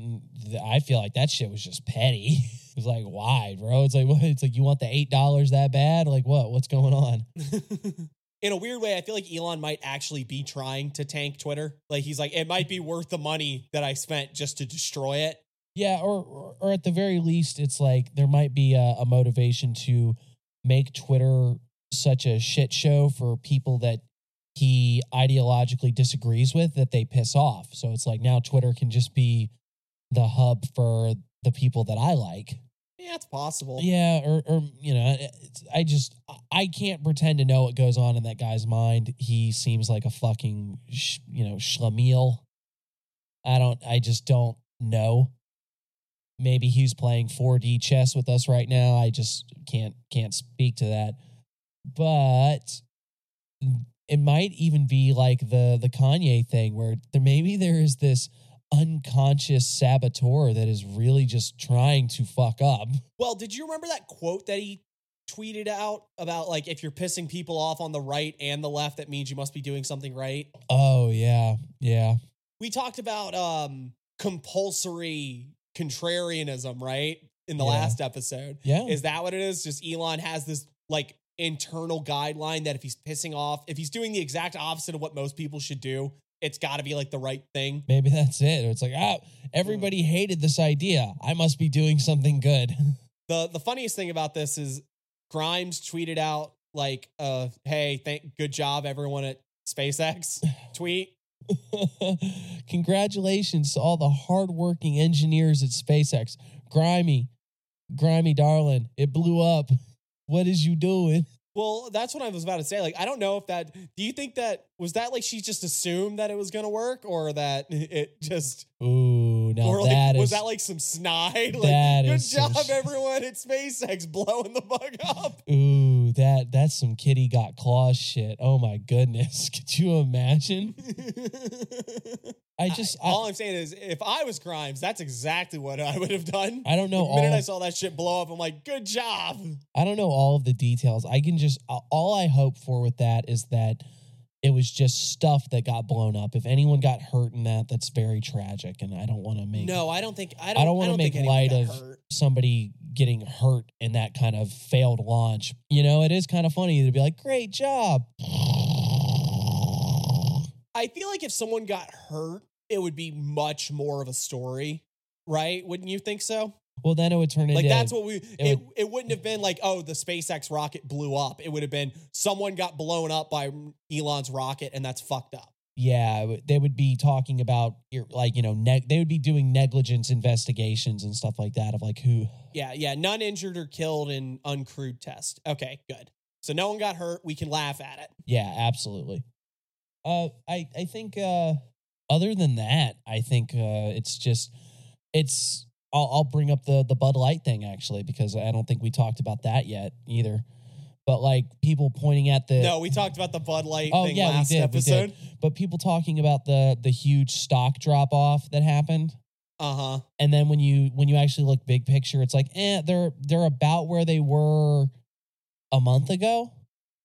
I feel like that shit was just petty. It's like, why, bro? It's like, what? It's like, you want the eight dollars that bad? Like, what? What's going on? In a weird way, I feel like Elon might actually be trying to tank Twitter. Like, he's like, it might be worth the money that I spent just to destroy it. Yeah, or or, or at the very least, it's like there might be a, a motivation to make Twitter such a shit show for people that he ideologically disagrees with that they piss off. So it's like now Twitter can just be the hub for the people that I like. Yeah, it's possible. Yeah, or, or you know, it's, I just, I can't pretend to know what goes on in that guy's mind. He seems like a fucking, sh, you know, schlemiel. I don't, I just don't know. Maybe he's playing four D chess with us right now. I just can't, can't speak to that. But it might even be like the, the Kanye thing where there, maybe there is this unconscious saboteur that is really just trying to fuck up. Well, did you remember that quote that he tweeted out about, like, if you're pissing people off on the right and the left, that means you must be doing something right? Oh, yeah. Yeah. We talked about um, compulsory contrarianism, right? In the Yeah. last episode. Yeah. Is that what it is? Just Elon has this, like, internal guideline that if he's pissing off, if he's doing the exact opposite of what most people should do, it's got to be like the right thing. Maybe that's it. It's like, ah, everybody hated this idea. I must be doing something good. The the funniest thing about this is Grimes tweeted out like, uh, hey, thank good job everyone at SpaceX tweet. Congratulations to all the hardworking engineers at SpaceX. Grimy, Grimy darling, it blew up. What is you doing? Well, that's what I was about to say. Like, I don't know if that, do you think that, was that like she just assumed that it was going to work, or that it just, Ooh, now or like, that was is, that like some snide? Like, that good is some job sh- everyone at SpaceX blowing the bug up. ooh, ooh, that that's some kitty got claws shit. Oh my goodness. Could you imagine? I just I, I, all I'm saying is, if I was Grimes, that's exactly what I would have done. I don't know The minute all I saw that shit blow up, I'm like, good job. I don't know all of the details. I can just all I hope for with that is that it was just stuff that got blown up. If anyone got hurt in that, that's very tragic, and I don't want to make No, I don't think I don't. I don't want to make think anyone light got of hurt. somebody getting hurt in that kind of failed launch. You know, it is kind of funny to be like, "Great job." I feel like if someone got hurt, it would be much more of a story, right? Wouldn't you think so? Well, then it would turn into Like that's what we. It, it, would- wouldn't have been like, oh, the SpaceX rocket blew up. It would have been someone got blown up by Elon's rocket, and that's fucked up. Yeah, they would be talking about like you know neg- they would be doing negligence investigations and stuff like that of like who. Yeah, yeah. None injured or killed in uncrewed test. Okay, good. So no one got hurt. We can laugh at it. Yeah, absolutely. Uh, I I think uh, other than that, I think uh, it's just it's. I'll, I'll bring up the the Bud Light thing actually because I don't think we talked about that yet either. But like people pointing at the No, we talked about the Bud Light oh thing yeah last we did episode. we did. But people talking about the the huge stock drop off that happened. Uh huh. And then when you when you actually look big picture, it's like, eh, they're they're about where they were a month ago.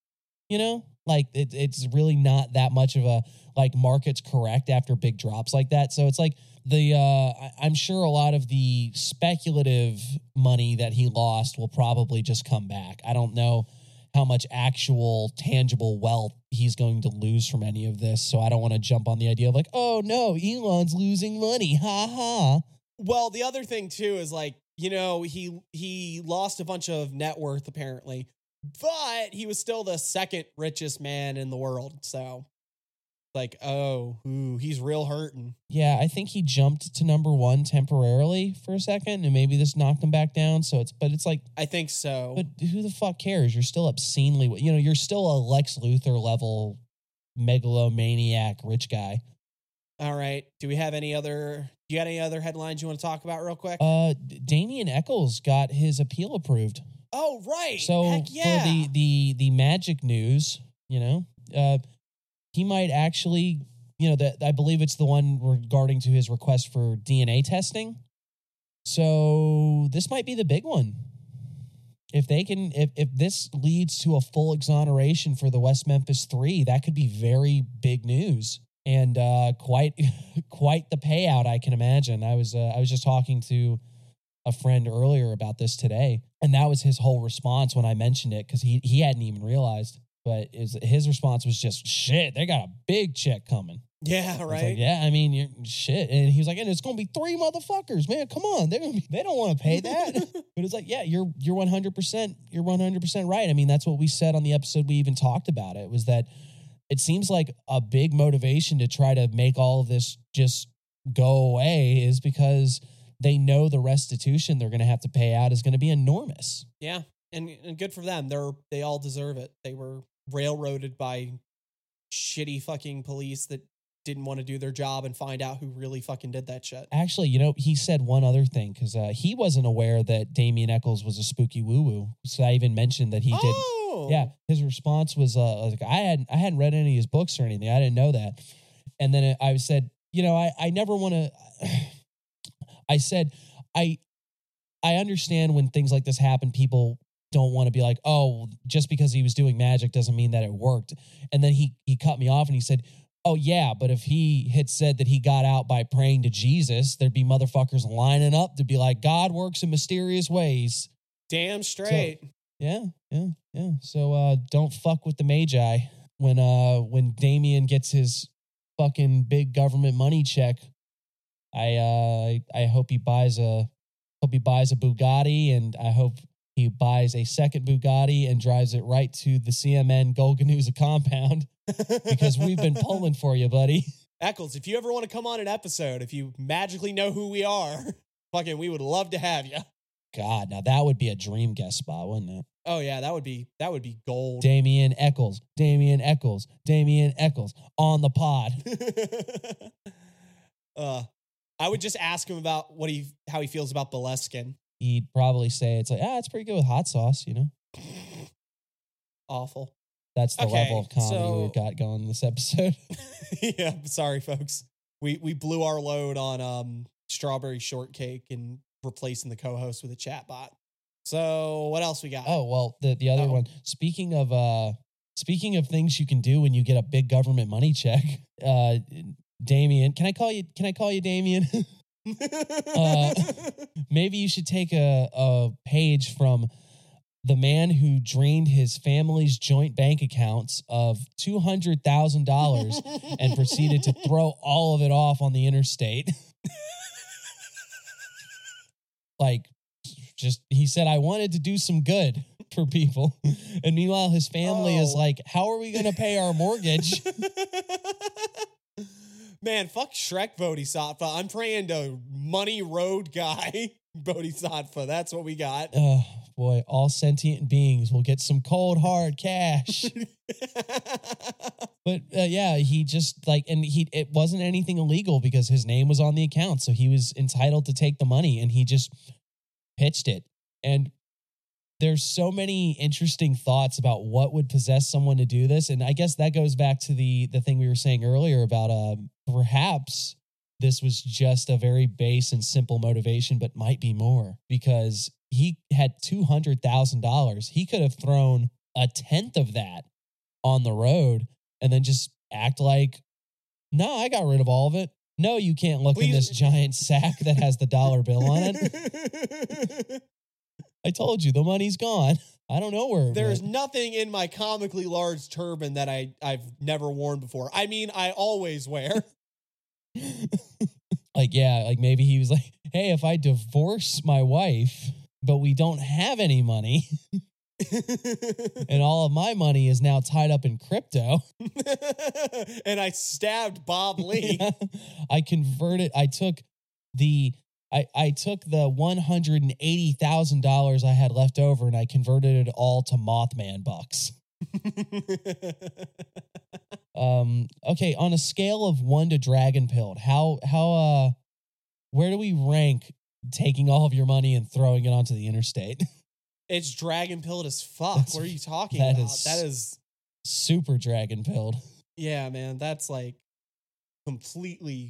You know, like it, it's really not that much of a like market's correct after big drops like that. So it's like the uh, I, I'm sure a lot of the speculative money that he lost will probably just come back. I don't know how much actual tangible wealth he's going to lose from any of this. So I don't want to jump on the idea of like, oh no, Elon's losing money. Ha ha. Well, the other thing too is like, you know, he he lost a bunch of net worth apparently, but he was still the second richest man in the world. So like, oh, ooh, he's real hurting. Yeah, I think he jumped to number one temporarily for a second, and maybe this knocked him back down. So it's, but it's like, I think so. but who the fuck cares? You're still obscenely, you know, you're still a Lex Luthor level megalomaniac rich guy. All right. Do we have any other? You got any other headlines you want to talk about real quick? Uh, Damian Eccles got his appeal approved. oh, right. So Heck yeah. for the the the Magic news, you know, uh, he might actually, you know, that I believe it's the one regarding to his request for D N A testing. So this might be the big one. If they can, if if this leads to a full exoneration for the West Memphis Three, that could be very big news and uh, quite quite the payout. I can imagine. I was uh, I was just talking to a friend earlier about this today, and that was his whole response when I mentioned it because he he hadn't even realized. But is his response was just shit. They got a big check coming. Yeah, I was right. like, yeah, I mean, you're, shit. And he was like, and it's gonna be three motherfuckers, man. Come on, they're gonna be, they don't want to pay that. But it's like, yeah, you're you're one hundred percent you're one hundred percent right. I mean, that's what we said on the episode. We even talked about it. Was that it seems like a big motivation to try to make all of this just go away is because they know the restitution they're going to have to pay out is going to be enormous. Yeah, and and good for them. They're they all deserve it. They were railroaded by shitty fucking police that didn't want to do their job and find out who really fucking did that shit. Actually, you know, he said one other thing because uh, he wasn't aware that Damian Eccles was a spooky woo woo. So I even mentioned that he did. Oh, Yeah, his response was uh, like I hadn't I hadn't read any of his books or anything. I didn't know that. And then I said, you know, I I never want to. I said I I understand when things like this happen, people don't want to be like, oh, just because he was doing magic doesn't mean that it worked. And then he he cut me off and he said, oh yeah, but if he had said that he got out by praying to Jesus, there'd be motherfuckers lining up to be like, God works in mysterious ways. damn straight. Yeah, yeah, yeah. So uh, don't fuck with the Magi when uh when Damien gets his fucking big government money check. I uh I hope he buys a hope he buys a Bugatti, and I hope he buys a second Bugatti and drives it right to the C M N Golganuza compound because we've been pulling for you, buddy. Eccles, if you ever want to come on an episode, if you magically know who we are, fucking, we would love to have you. God, now that would be a dream guest spot, wouldn't it? Oh yeah, that would be that would be gold. Damian Eccles, Damian Eccles, Damian Eccles on the pod. uh, I would just ask him about what he how he feels about Boleskine. He'd probably say it's like, ah, it's pretty good with hot sauce, you know? Awful. That's the Okay, level of comedy so- we've got going in this episode. Yeah, sorry, folks. We we blew our load on um strawberry shortcake and replacing the co-host with a chat bot. So what else we got? Oh, well, the, the other Oh. one, speaking of uh speaking of things you can do when you get a big government money check, uh Damien, can I call you can I call you Damien? uh, maybe you should take a, a page from the man who drained his family's joint bank accounts of two hundred thousand dollars and proceeded to throw all of it off on the interstate. Like, just, he said, I wanted to do some good for people. And meanwhile, his family is Oh. like, how are we going to pay our mortgage? Man, fuck Shrek Bodhisattva. I'm praying to Money Road guy Bodhisattva. That's what we got. Oh, boy, all sentient beings will get some cold, hard cash. But uh, yeah, he just like, and he, it wasn't anything illegal because his name was on the account. So he was entitled to take the money and he just pitched it. And there's so many interesting thoughts about what would possess someone to do this. And I guess that goes back to the, the thing we were saying earlier about, um, perhaps this was just a very base and simple motivation, but might be more because he had two hundred thousand dollars. He could have thrown a tenth of that on the road and then just act like, no, I got rid of all of it. No, you can't look in Please- this giant sack that has the dollar bill on it. I told you the money's gone. I don't know where it There's went. nothing in my comically large turban that I, I've never worn before. I mean, I always wear. Like, yeah, like maybe he was like, hey, if I divorce my wife, but we don't have any money and all of my money is now tied up in crypto. And I stabbed Bob Lee. I converted, I took the, I, I took the one hundred eighty thousand dollars I had left over and I converted it all to Mothman bucks. Um, okay, on a scale of one to dragon pilled, how, how, uh, where do we rank taking all of your money and throwing it onto the interstate? It's dragon pilled as fuck. That's- what are you talking that about? is- that is, Super dragon pilled. yeah, man. That's like completely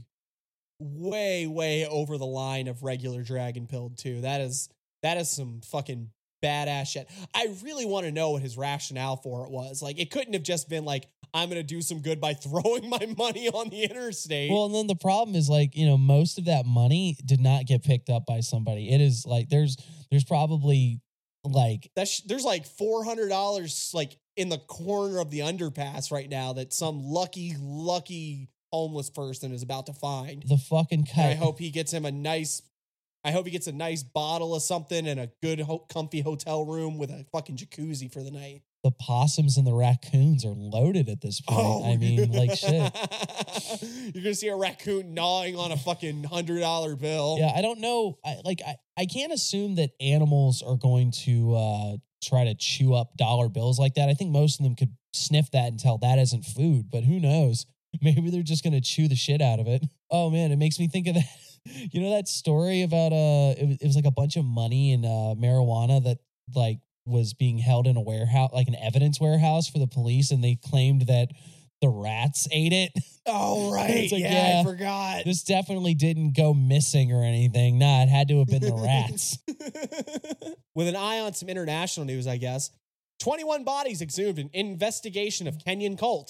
way, way over the line of regular dragon pilled too. That is, that is some fucking badass shit. I really want to know what his rationale for it was. Like, it couldn't have just been like, I'm going to do some good by throwing my money on the interstate. Well, and then the problem is like, you know, most of that money did not get picked up by somebody. It is like, there's, there's probably like, That's there's like four hundred dollars like in the corner of the underpass right now that some lucky, lucky homeless person is about to find. the fucking cut. And I hope he gets him a nice, I hope he gets a nice bottle of something and a good, ho- comfy hotel room with a fucking jacuzzi for the night. the possums and the raccoons are loaded at this point. I mean, like shit. You're gonna see a raccoon gnawing on a fucking hundred dollar bill. Yeah, I don't know. I like I, I can't assume that animals are going to uh try to chew up dollar bills like that. I think most of them could sniff that and tell that isn't food, but who knows? Maybe they're just gonna chew the shit out of it. Oh man, it makes me think of that. You know that story about uh it was, it was like a bunch of money and uh marijuana that like was being held in a warehouse, like an evidence warehouse for the police, and they claimed that the rats ate it. Oh right, It's like, yeah, yeah. I forgot. This definitely didn't go missing or anything. Nah, it had to have been the rats. With an eye on some international news, I guess. twenty-one bodies exhumed in investigation of Kenyan cult.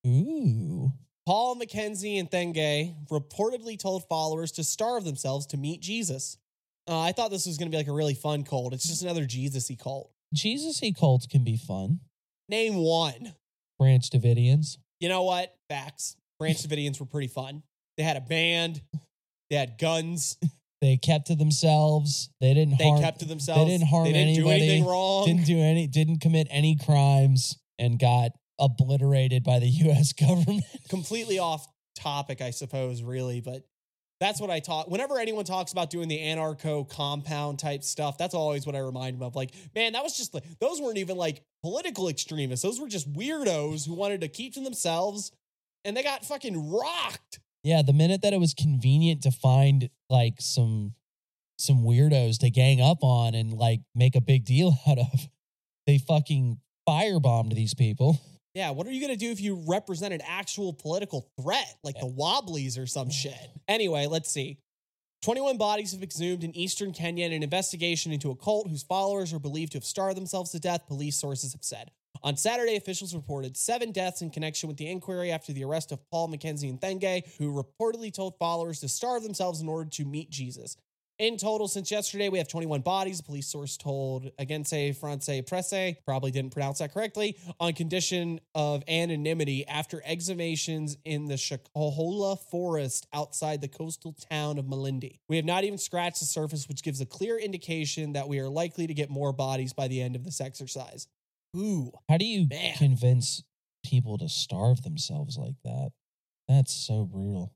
Ooh. Paul Mackenzie and Thenge reportedly told followers to starve themselves to meet Jesus. Uh, I thought this was going to be like a really fun cult. It's just another Jesus-y cult. Jesus-y cults can be fun. Name one. Branch Davidians. You know what? Facts. Branch Davidians were pretty fun. They had a band. They had guns. They kept to themselves. They didn't They harm. kept to themselves. They didn't harm They didn't anybody. do anything wrong. Didn't do any. Didn't commit any crimes and got obliterated by the U S government. Completely off topic, I suppose, really, but that's what I talk. Whenever anyone talks about doing the anarcho compound type stuff, that's always what I remind them of. Like, man, that was just like, those weren't even like political extremists. Those were just weirdos who wanted to keep to themselves and they got fucking rocked. Yeah, the minute that it was convenient to find like some some weirdos to gang up on and like make a big deal out of, they fucking firebombed these people. Yeah, what are you going to do if you represent an actual political threat, like the Wobblies or some shit? Anyway, let's see. twenty-one bodies have been exhumed in eastern Kenya in an investigation into a cult whose followers are believed to have starved themselves to death, police sources have said. On Saturday, officials reported seven deaths in connection with the inquiry after the arrest of Paul Mackenzie Nthenge, who reportedly told followers to starve themselves in order to meet Jesus. In total, since yesterday, we have twenty-one bodies. A police source told Agence France Presse, probably didn't pronounce that correctly, on condition of anonymity after exhumations in the Shakahola forest outside the coastal town of Malindi. We have not even scratched the surface, which gives a clear indication that we are likely to get more bodies by the end of this exercise. Ooh. How do you Man. convince people to starve themselves like that? That's so brutal.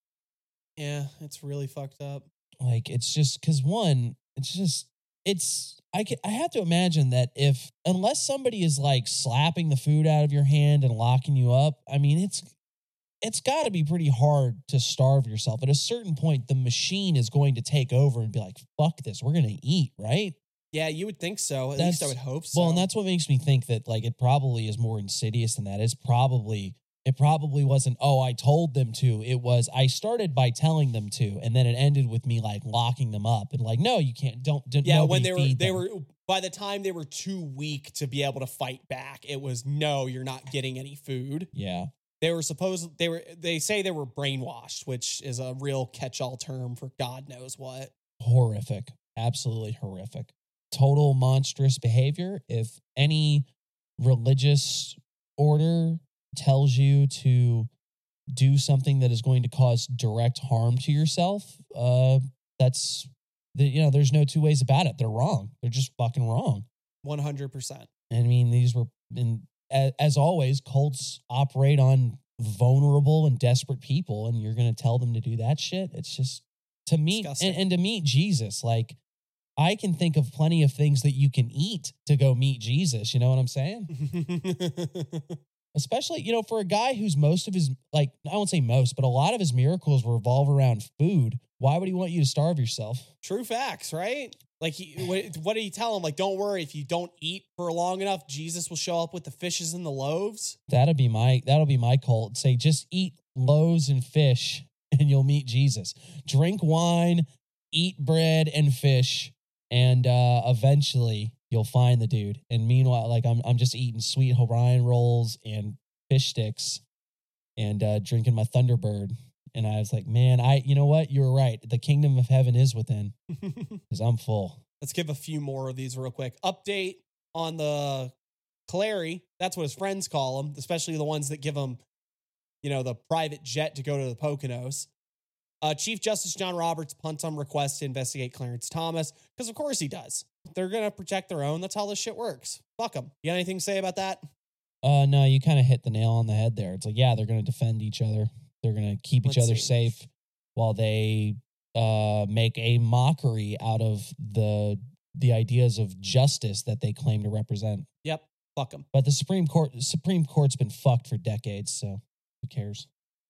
Yeah, it's really fucked up. Like, it's just because one, it's just, it's, I can, I have to imagine that if, unless somebody is like slapping the food out of your hand and locking you up, I mean, it's, it's got to be pretty hard to starve yourself. At a certain point, the machine is going to take over and be like, fuck this, we're going to eat, right? Yeah, you would think so. At That's- least I would hope so. Well, and that's what makes me think that like it probably is more insidious than that. It's probably it probably wasn't, oh, I told them to. It was I started by telling them to, and then it ended with me like locking them up and like, no, you can't. Don't. don't yeah, nobody when they were feed they them. were by the time they were too weak to be able to fight back, it was no, you're not getting any food. Yeah. They were supposed they were they say they were brainwashed, which is a real catch-all term for God knows what. Horrific. Absolutely horrific. Total monstrous behavior. If any religious order tells you to do something that is going to cause direct harm to yourself, uh, that's, the, you know, there's no two ways about it. They're wrong. They're just fucking wrong. one hundred percent. I mean, these were, in, as, as always, cults operate on vulnerable and desperate people, and you're going to tell them to do that shit? It's just, to meet, Disgusting. and, and to meet Jesus, like, I can think of plenty of things that you can eat to go meet Jesus. You know what I'm saying? Especially, you know, for a guy who's most of his, like, I won't say most, but a lot of his miracles revolve around food. Why would he want you to starve yourself? True facts, right? Like, he, what, what did he tell him? Like, don't worry, if you don't eat for long enough, Jesus will show up with the fishes and the loaves. That'll be my, that'll be my cult. Say, just eat loaves and fish and you'll meet Jesus. Drink wine, eat bread and fish, and uh, eventually you'll find the dude. And meanwhile, like, I'm I'm just eating sweet Hawaiian rolls and fish sticks and uh, drinking my Thunderbird. And I was like, man, I you know what? You were right. The kingdom of heaven is within, because I'm full. Let's give a few more of these real quick. Update on the Clary. That's what his friends call them, especially the ones that give him, you know, the private jet to go to the Poconos. Uh, Chief Justice John Roberts punts on request to investigate Clarence Thomas, because of course he does. They're going to protect their own. That's how this shit works. Fuck them. You got anything to say about that? Uh, no, you kind of hit the nail on the head there. It's like, yeah, they're going to defend each other. They're going to keep each Let's other see. safe while they uh, make a mockery out of the the ideas of justice that they claim to represent. Yep. Fuck them. But the Supreme Court, the Supreme Court's been fucked for decades, so who cares?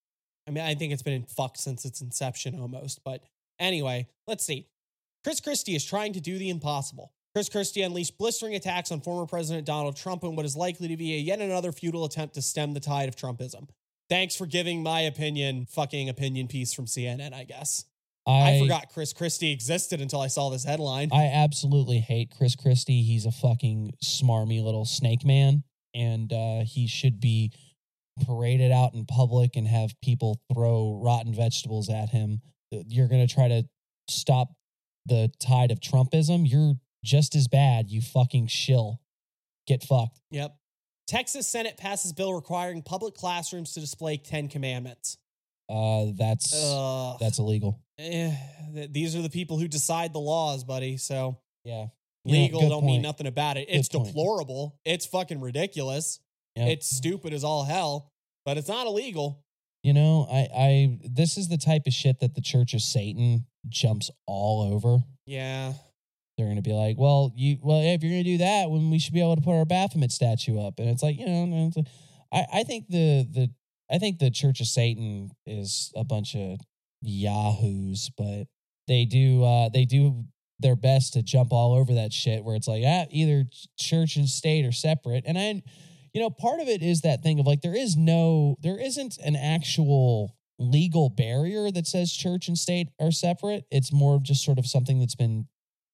I mean, I think it's been fucked since its inception almost. But anyway, let's see. Chris Christie is trying to do the impossible. Chris Christie unleashed blistering attacks on former President Donald Trump in what is likely to be a yet another futile attempt to stem the tide of Trumpism. Thanks for giving my opinion, fucking opinion piece from C N N, I guess. I, I forgot Chris Christie existed until I saw this headline. I absolutely hate Chris Christie. He's a fucking smarmy little snake man, and uh, he should be paraded out in public and have people throw rotten vegetables at him. You're going to try to stop the tide of Trumpism? You're just as bad, you fucking shill. Get fucked. Yep. Texas Senate passes bill requiring public classrooms to display Ten Commandments. Uh, that's Ugh. that's illegal. Eh, th- these are the people who decide the laws, buddy. So Yeah. legal Yeah, good don't mean point. nothing about it. Good It's point. deplorable. It's fucking ridiculous. Yep. It's stupid as all hell, but it's not illegal. You know, I, I this is the type of shit that the Church of Satan jumps all over. Yeah. They're going to be like, well, you, well, if you're going to do that, when we should be able to put our Baphomet statue up, and it's like, you know, no, it's a- I, I think the the I think the Church of Satan is a bunch of yahoos, but they do uh, they do their best to jump all over that shit where it's like, ah, either church and state are separate. And I, you know, part of it is that thing of like, there is no, there isn't an actual legal barrier that says church and state are separate. It's more of just sort of something that's been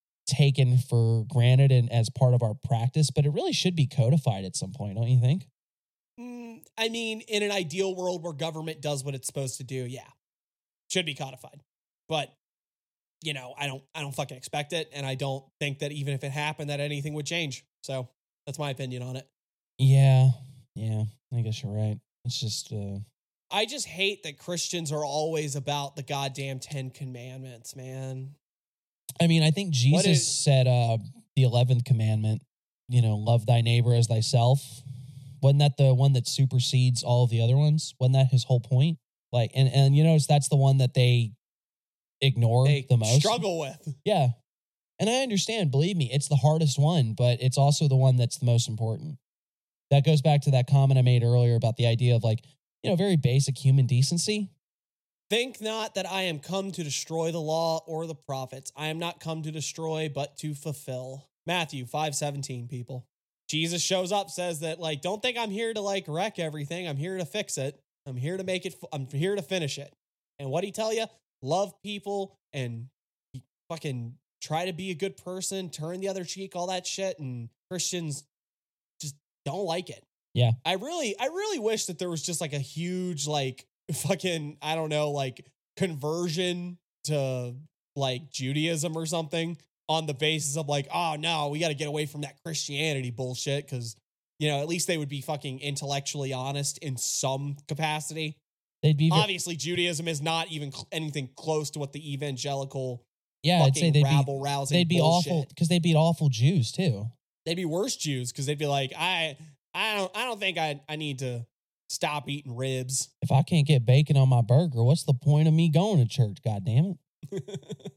taken for granted and as part of our practice, but it really should be codified at some point, don't you think? Mm, I mean, in an ideal world where government does what it's supposed to do, yeah, should be codified. But you know, I don't, I don't fucking expect it, and I don't think that even if it happened, that anything would change. So that's my opinion on it. Yeah, yeah, I guess you're right. It's just, uh, I just hate that Christians are always about the goddamn Ten Commandments, man. I mean, I think Jesus is- said uh, the eleventh commandment, you know, love thy neighbor as thyself. Wasn't that the one that supersedes all of the other ones? Wasn't that his whole point? Like, and, and you notice that's the one that they ignore They the most. struggle with. Yeah. And I understand, believe me, it's the hardest one, but it's also the one that's the most important. That goes back to that comment I made earlier about the idea of like, you know, very basic human decency. Think not that I am come to destroy the law or the prophets. I am not come to destroy, but to fulfill. Matthew five seventeen, people. Jesus shows up, says that, like, don't think I'm here to, like, wreck everything. I'm here to fix it. I'm here to make it, I'm here to finish it. And what'd he tell you? Love people and fucking try to be a good person, turn the other cheek, all that shit. And Christians just don't like it. Yeah. I really, I really wish that there was just like a huge, like, fucking, I don't know, like conversion to like Judaism or something on the basis of like, oh no, we got to get away from that Christianity bullshit. Cause you know, at least they would be fucking intellectually honest in some capacity. They'd be Obviously Judaism is not even cl- anything close to what the evangelical yeah, I'd say fucking they'd rabble be rousing they'd be bullshit. awful because they'd be awful Jews too. They'd be worse Jews because they'd be like, I, I don't, I don't think I, I need to stop eating ribs. If I can't get bacon on my burger, what's the point of me going to church? God damn it!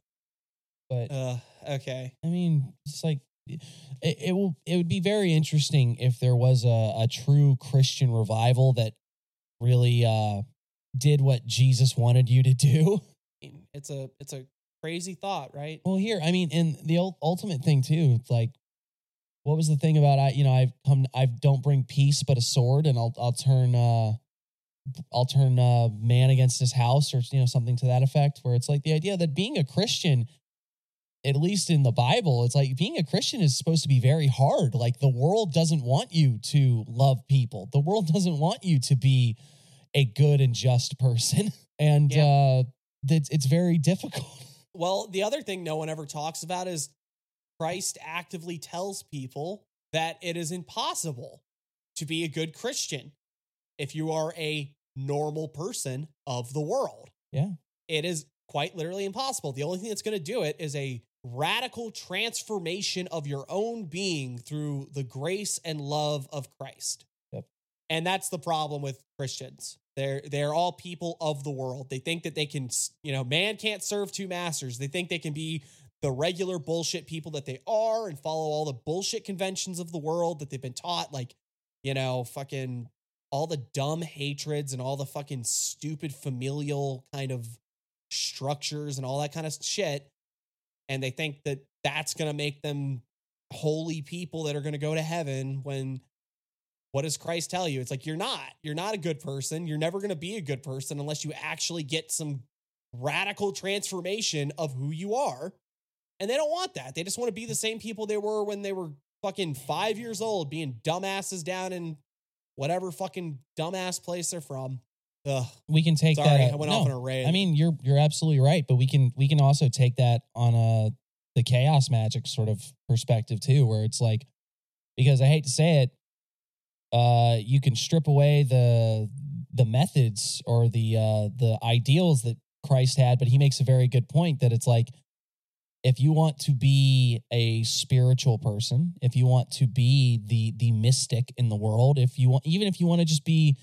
But uh, okay, I mean, it's like it, it will. It would be very interesting if there was a, a true Christian revival that really uh, did what Jesus wanted you to do. I mean, it's a, it's a crazy thought, right? Well, here, I mean, and the ul- ultimate thing too, it's like, what was the thing about I? You know, I've come, I don't bring peace but a sword, and I'll, I'll turn, uh, I'll turn uh, man against his house, or you know, something to that effect. Where it's like the idea that being a Christian, at least in the Bible, it's like being a Christian is supposed to be very hard. Like the world doesn't want you to love people. The world doesn't want you to be a good and just person, and Yeah. uh, it's it's very difficult. Well, the other thing no one ever talks about is Christ actively tells people that it is impossible to be a good Christian if you are a normal person of the world. Yeah. It is quite literally impossible. The only thing that's going to do it is a radical transformation of your own being through the grace and love of Christ. Yep. And that's the problem with Christians. They're they're all people of the world. They think that they can, you know, man can't serve two masters. They think they can be the regular bullshit people that they are and follow all the bullshit conventions of the world that they've been taught, like, you know, fucking all the dumb hatreds and all the fucking stupid familial kind of structures and all that kind of shit. And they think that that's going to make them holy people that are going to go to heaven when... What does Christ tell you? It's like, you're not. You're not a good person. You're never going to be a good person unless you actually get some radical transformation of who you are. And they don't want that. They just want to be the same people they were when they were fucking five years old, being dumbasses down in whatever fucking dumbass place they're from. Ugh. We can take Sorry, that. I went no, off on a rant. I mean, you're you're absolutely right, but we can we can also take that on a the chaos magic sort of perspective too, where it's like, because I hate to say it, uh, you can strip away the the methods or the uh, the ideals that Christ had, but he makes a very good point that it's like, if you want to be a spiritual person, if you want to be the the mystic in the world, if you want, even if you want to just be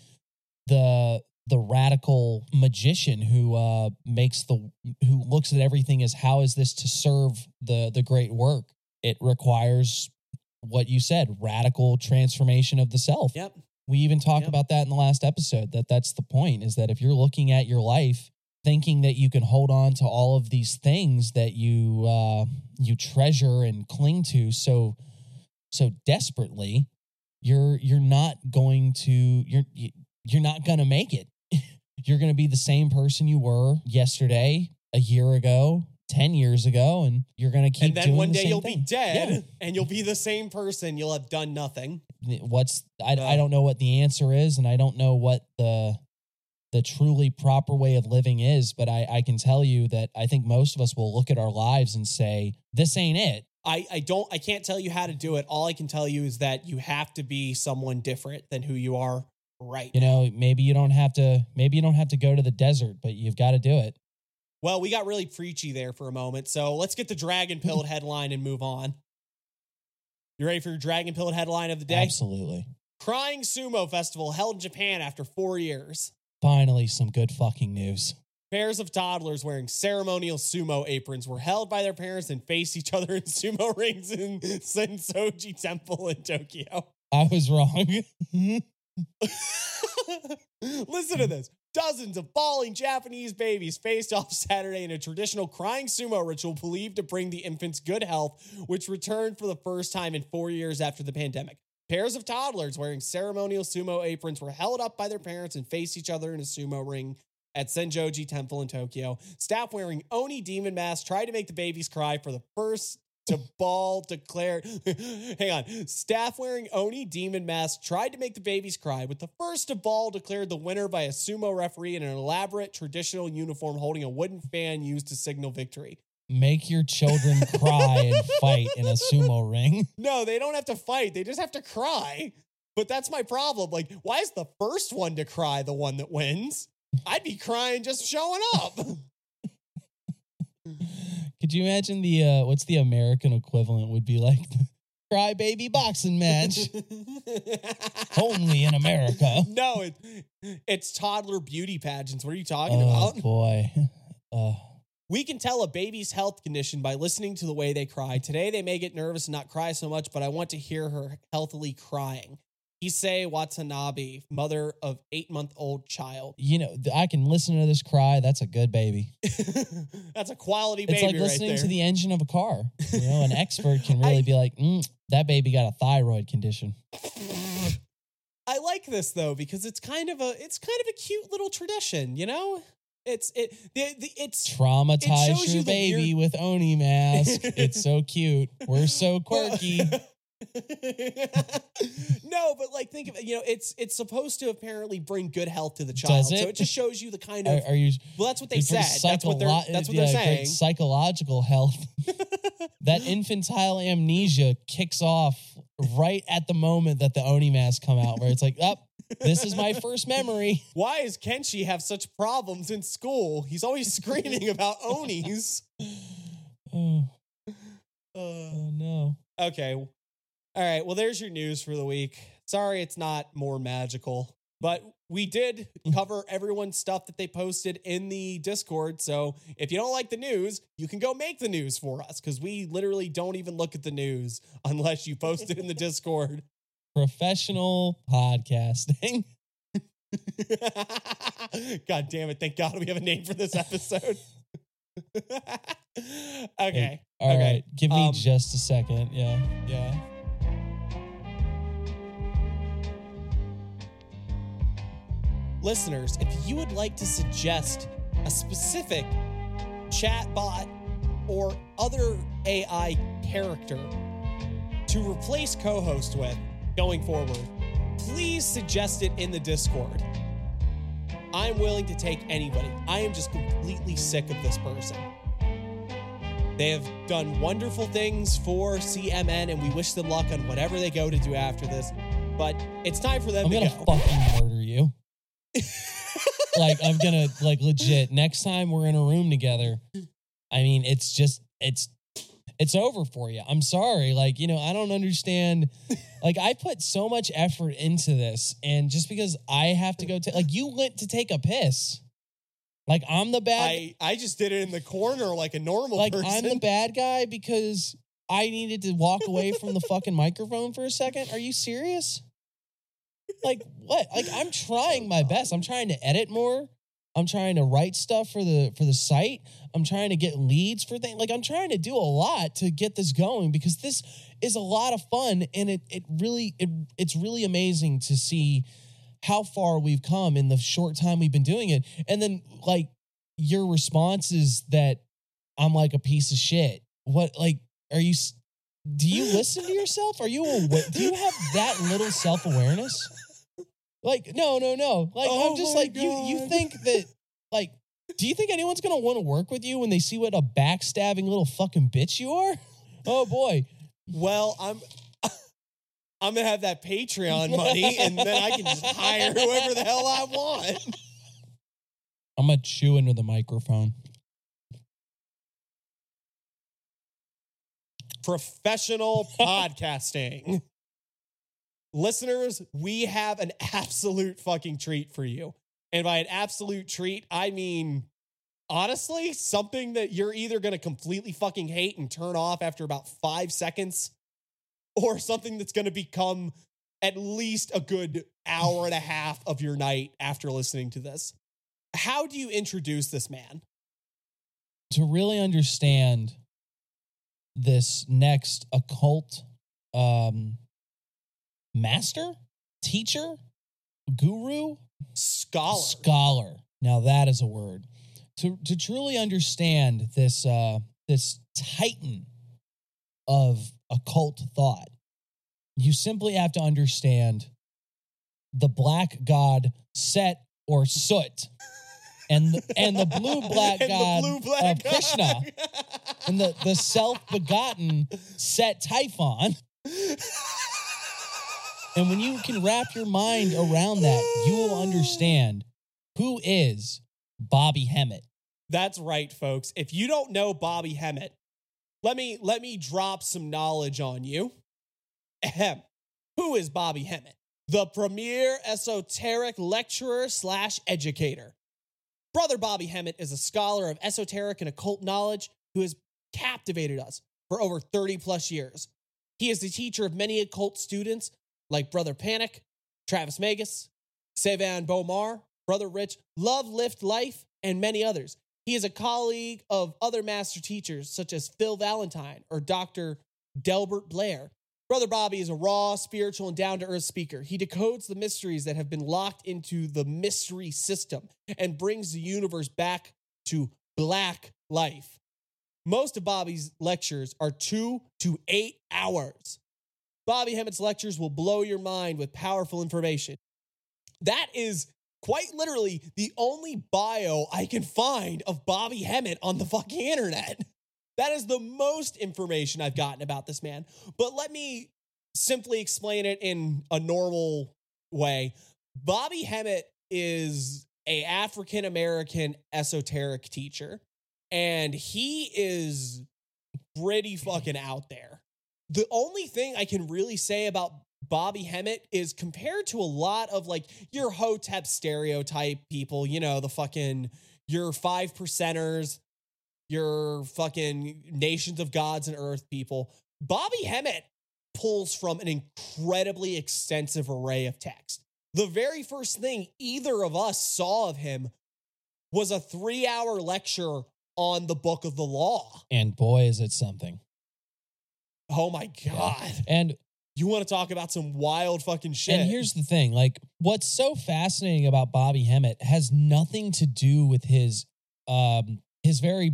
the the radical magician who uh, makes the who looks at everything as how is this to serve the the great work, it requires what you said, radical transformation of the self. Yep. We even talk Yep. about that in the last episode, that that's the point, is that if you're looking at your life thinking that you can hold on to all of these things that you uh, you treasure and cling to so so desperately, you're you're not going to you're you're not going to make it. You're going to be the same person you were yesterday, a year ago, ten years ago, and you're going to keep and then doing one the day same you'll thing. be dead Yeah. and you'll be the same person. You'll have done nothing. What's I, Uh. I don't know what the answer is, and I don't know what the the truly proper way of living is, but I, I can tell you that I think most of us will look at our lives and say, this ain't it. I, I don't I can't tell you how to do it. All I can tell you is that you have to be someone different than who you are right You now. know, maybe you don't have to maybe you don't have to go to the desert, but you've got to do it. Well, we got really preachy there for a moment, so let's get the dragon pilled headline and move on. You ready for your dragon pilled headline of the day? Absolutely. Crying Sumo Festival held in Japan after four years. Finally, some good fucking news. Pairs of toddlers wearing ceremonial sumo aprons were held by their parents and faced each other in sumo rings in Sensoji Temple in Tokyo. I was wrong. Listen to this. Dozens of bawling Japanese babies faced off Saturday in a traditional crying sumo ritual believed to bring the infants good health, which returned for the first time in four years after the pandemic. Pairs of toddlers wearing ceremonial sumo aprons were held up by their parents and faced each other in a sumo ring at Senjoji Temple in Tokyo. Staff wearing Oni demon masks tried to make the babies cry for the first to ball declared. Hang on. Staff wearing Oni demon masks tried to make the babies cry, with the first to ball declared the winner by a sumo referee in an elaborate traditional uniform holding a wooden fan used to signal victory. Make your children cry and fight in a sumo ring. No, they don't have to fight. They just have to cry. But that's my problem. Like, why is the first one to cry the one that wins? I'd be crying just showing up. Could you imagine the uh, what's the American equivalent would be like? Cry baby boxing match. Only in America. No, it, it's toddler beauty pageants. What are you talking Oh about? boy. Uh, We can tell a baby's health condition by listening to the way they cry. Today, they may get nervous and not cry so much, but I want to hear her healthily crying. Issei Watanabe, mother of eight-month-old child. you know, th- I can listen to this cry. That's a good baby. That's a quality It's baby like right listening there. to the engine of a car. You know, an expert can really I- be like, mm, that baby got a thyroid condition. I like this though because it's kind of a it's kind of a cute little tradition, you know. It's it the, the it's It Traumatize shows your you the baby with Oni mask. It's so cute. We're so quirky. No, but like think of it, you know, it's it's supposed to apparently bring good health to the child. Does it? So it just shows you the kind of Are, are you? well, that's what they it's for said. That's what they're psycholo- that's what yeah, they're great saying. Psychological health. That infantile amnesia kicks off right at the moment that the Oni masks come out, where it's like, oh, this is my first memory. Why does Kenshi have such problems in school? He's always screaming about Onis. Oh, Uh, oh no. okay. All right. Well, there's your news for the week. Sorry it's not more magical, but we did cover everyone's stuff that they posted in the Discord. So if you don't like the news, you can go make the news for us because we literally don't even look at the news unless you post it in the Discord. Professional podcasting. God damn it. Thank God we have a name for this episode. Okay. All Okay. right. Give me Um, just a second. Yeah. Yeah. Listeners, if you would like to suggest a specific chatbot or other A I character to replace co-host with going forward, please suggest it in the Discord. I'm willing to take anybody. I am just completely sick of this person. They have done wonderful things for C M N, and we wish them luck on whatever they go to do after this. But it's time for them I'm to gonna go. fucking murder you. Like, I'm gonna, like, legit, next time we're in a room together, I mean, it's just, it's, it's over for you. I'm sorry. Like, you know, I don't understand. Like, I put so much effort into this, and just because I have to go take, like, you went to take a piss. Like, I'm the bad, I, I just did it in the corner like a normal like, person. I'm the bad guy because I needed to walk away from the fucking microphone for a second. Are you serious? Like, what? Like, I'm trying my best. I'm trying to edit more. I'm trying to write stuff for the for the site. I'm trying to get leads for things. Like I'm trying to do a lot to get this going because this is a lot of fun, and it it really it it's really amazing to see how far we've come in the short time we've been doing it. And then like your response is that I'm like a piece of shit. What like are you? Do you listen to yourself? Are you aware? Do you have that little self-awareness? Like, no, no, no. Like, Oh I'm just my like, you you God. think that, like, do you think anyone's going to want to work with you when they see what a backstabbing little fucking bitch you are? Oh, boy. Well, I'm I'm gonna have that Patreon money, and then I can just hire whoever the hell I want. I'm going to chew into the microphone. Professional podcasting. Listeners, we have an absolute fucking treat for you. And by an absolute treat, I mean, honestly, something that you're either going to completely fucking hate and turn off after about five seconds, or something that's going to become at least a good hour and a half of your night after listening to this. How do you introduce this man? To really understand this next occult um, master, teacher, guru, Scholar. scholar. Now that is a word. To to truly understand this uh, this titan of occult thought, you simply have to understand the black god Set or Soot, and the, and the blue black And the god blue black of god. Krishna, and the the self begotten Set Typhon. And when you can wrap your mind around that, you will understand who is Bobby Hemmitt. That's right, folks. If you don't know Bobby Hemmitt, let me let me drop some knowledge on you. Ahem. Who is Bobby Hemmitt? The premier esoteric lecturer slash educator. Brother Bobby Hemmitt is a scholar of esoteric and occult knowledge who has captivated us for over thirty plus years. He is the teacher of many occult students like Brother Panic, Travis Magus, Sevan Bomar, Brother Rich, Love Lift Life, and many others. He is a colleague of other master teachers such as Phil Valentine or Doctor Delbert Blair. Brother Bobby is a raw, spiritual, and down-to-earth speaker. He decodes the mysteries that have been locked into the mystery system and brings the universe back to black life. Most of Bobby's lectures are two to eight hours. Bobby Hemmitt's lectures will blow your mind with powerful information. That is quite literally the only bio I can find of Bobby Hemmitt on the fucking internet. That is the most information I've gotten about this man. But let me simply explain it in a normal way. Bobby Hemmitt is a African-American esoteric teacher, and he is pretty fucking out there. The only thing I can really say about Bobby Hemmitt is compared to a lot of like your Hotep stereotype people, you know, the fucking, your five percenters, your fucking nations of gods and earth people, Bobby Hemmitt pulls from an incredibly extensive array of text. The very first thing either of us saw of him was a three hour lecture on the Book of the Law. And boy, is it something. Oh my God. And You want to talk about some wild fucking shit. And here's the thing, like what's so fascinating about Bobby Hemmitt has nothing to do with his um his very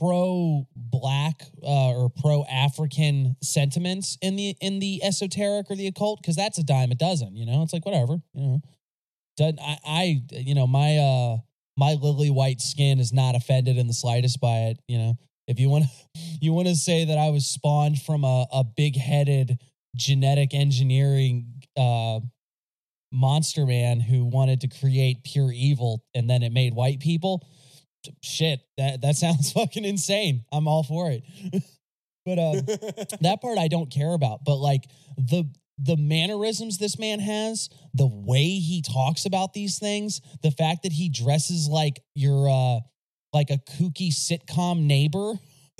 pro-black uh, or pro-African sentiments in the in the esoteric or the occult, because that's a dime a dozen, you know? It's like whatever, you know. Doesn't I, I you know, my uh my lily white skin is not offended in the slightest by it, you know. If you want to you want to say that I was spawned from a, a big-headed genetic engineering uh, monster man who wanted to create pure evil and then it made white people, shit, that, that sounds fucking insane. I'm all for it. But uh, that part I don't care about. But like the the mannerisms this man has, the way he talks about these things, the fact that he dresses like your uh, like a kooky sitcom neighbor.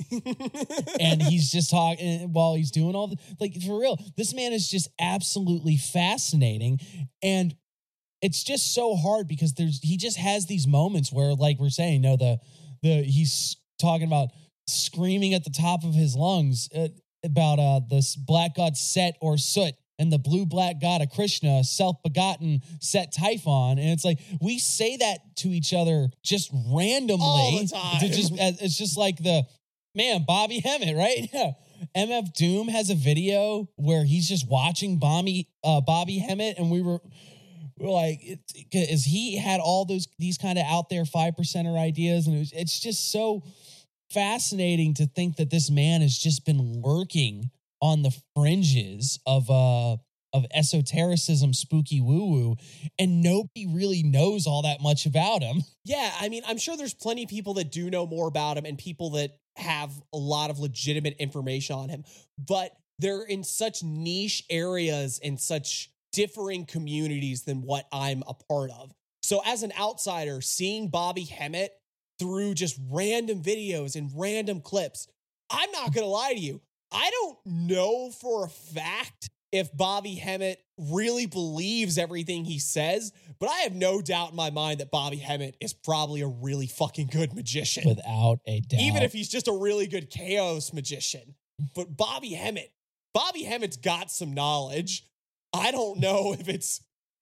And he's just talking while he's doing all the, like, for real, this man is just absolutely fascinating. And it's just so hard because there's he just has these moments where, like we're saying, no, the the he's talking about screaming at the top of his lungs uh, about uh this black god Set or Soot and the blue black god of Krishna, self-begotten Set Typhon. And it's like, we say that to each other just randomly. All the time. To just, it's just like the, man, Bobby Hemmett, right? Yeah. M F Doom has a video where he's just watching Bobby, uh, Bobby Hemmett, and we were, we were like, because he had all those, these kind of out there five percenter ideas. And it was, it's just so fascinating to think that this man has just been lurking on the fringes of uh of esotericism, spooky woo-woo, and nobody really knows all that much about him. Yeah, I mean, I'm sure there's plenty of people that do know more about him and people that have a lot of legitimate information on him, but they're in such niche areas and such differing communities than what I'm a part of. So as an outsider, seeing Bobby Hemmett through just random videos and random clips, I'm not going to lie to you. I don't know for a fact if Bobby Hemmett really believes everything he says, but I have no doubt in my mind that Bobby Hemmett is probably a really fucking good magician. Without a doubt. Even if he's just a really good chaos magician. But Bobby Hemmett, Bobby Hemmett's got some knowledge. I don't know if it's,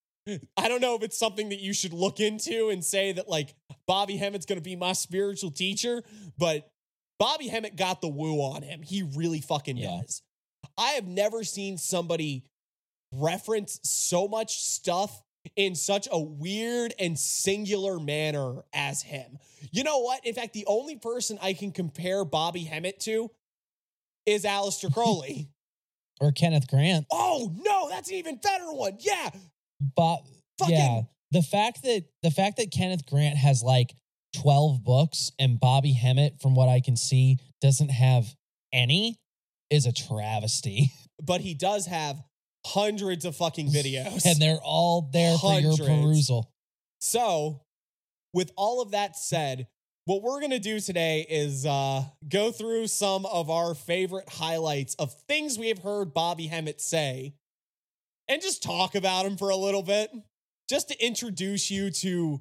I don't know if it's something that you should look into and say that, like, Bobby Hemmett's going to be my spiritual teacher, but Bobby Hemmett got the woo on him. He really fucking Yeah. does. I have never seen somebody reference so much stuff in such a weird and singular manner as him. You know what? In fact, the only person I can compare Bobby Hemmett to is Aleister Crowley. Or Kenneth Grant. Oh, no, that's an even better one. Yeah. But Fucking- yeah, the fact that the fact that Kenneth Grant has like twelve books and Bobby Hemmett, from what I can see, doesn't have any is a travesty. But he does have hundreds of fucking videos. And they're all there Hundreds. for your perusal. So, with all of that said, what we're going to do today is uh, go through some of our favorite highlights of things we have heard Bobby Hemmett say and just talk about him for a little bit, just to introduce you to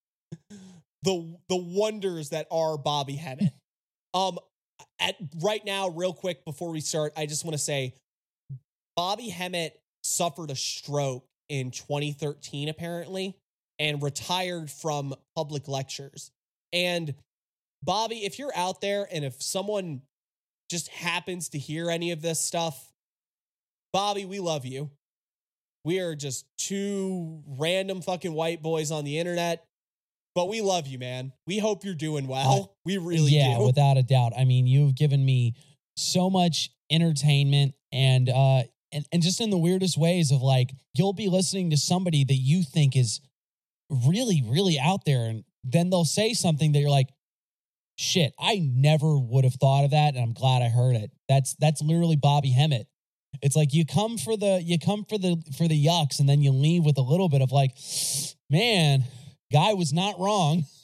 the the wonders that are Bobby Hemmett. Um, at right now, real quick before we start, I just want to say Bobby Hemmett suffered a stroke in twenty thirteen, apparently, and retired from public lectures. And Bobby, if you're out there and if someone just happens to hear any of this stuff, Bobby, we love you. We are just two random fucking white boys on the internet, but we love you, man. We hope you're doing well. We really yeah, do. without a doubt. I mean, you've given me so much entertainment and uh and, and just in the weirdest ways of, like, you'll be listening to somebody that you think is really, really out there, and then they'll say something that you're like, shit, I never would have thought of that, and I'm glad I heard it. That's that's literally Bobby Hemmett. It's like you come for the you come for the for the yucks, and then you leave with a little bit of like, man, guy was not wrong.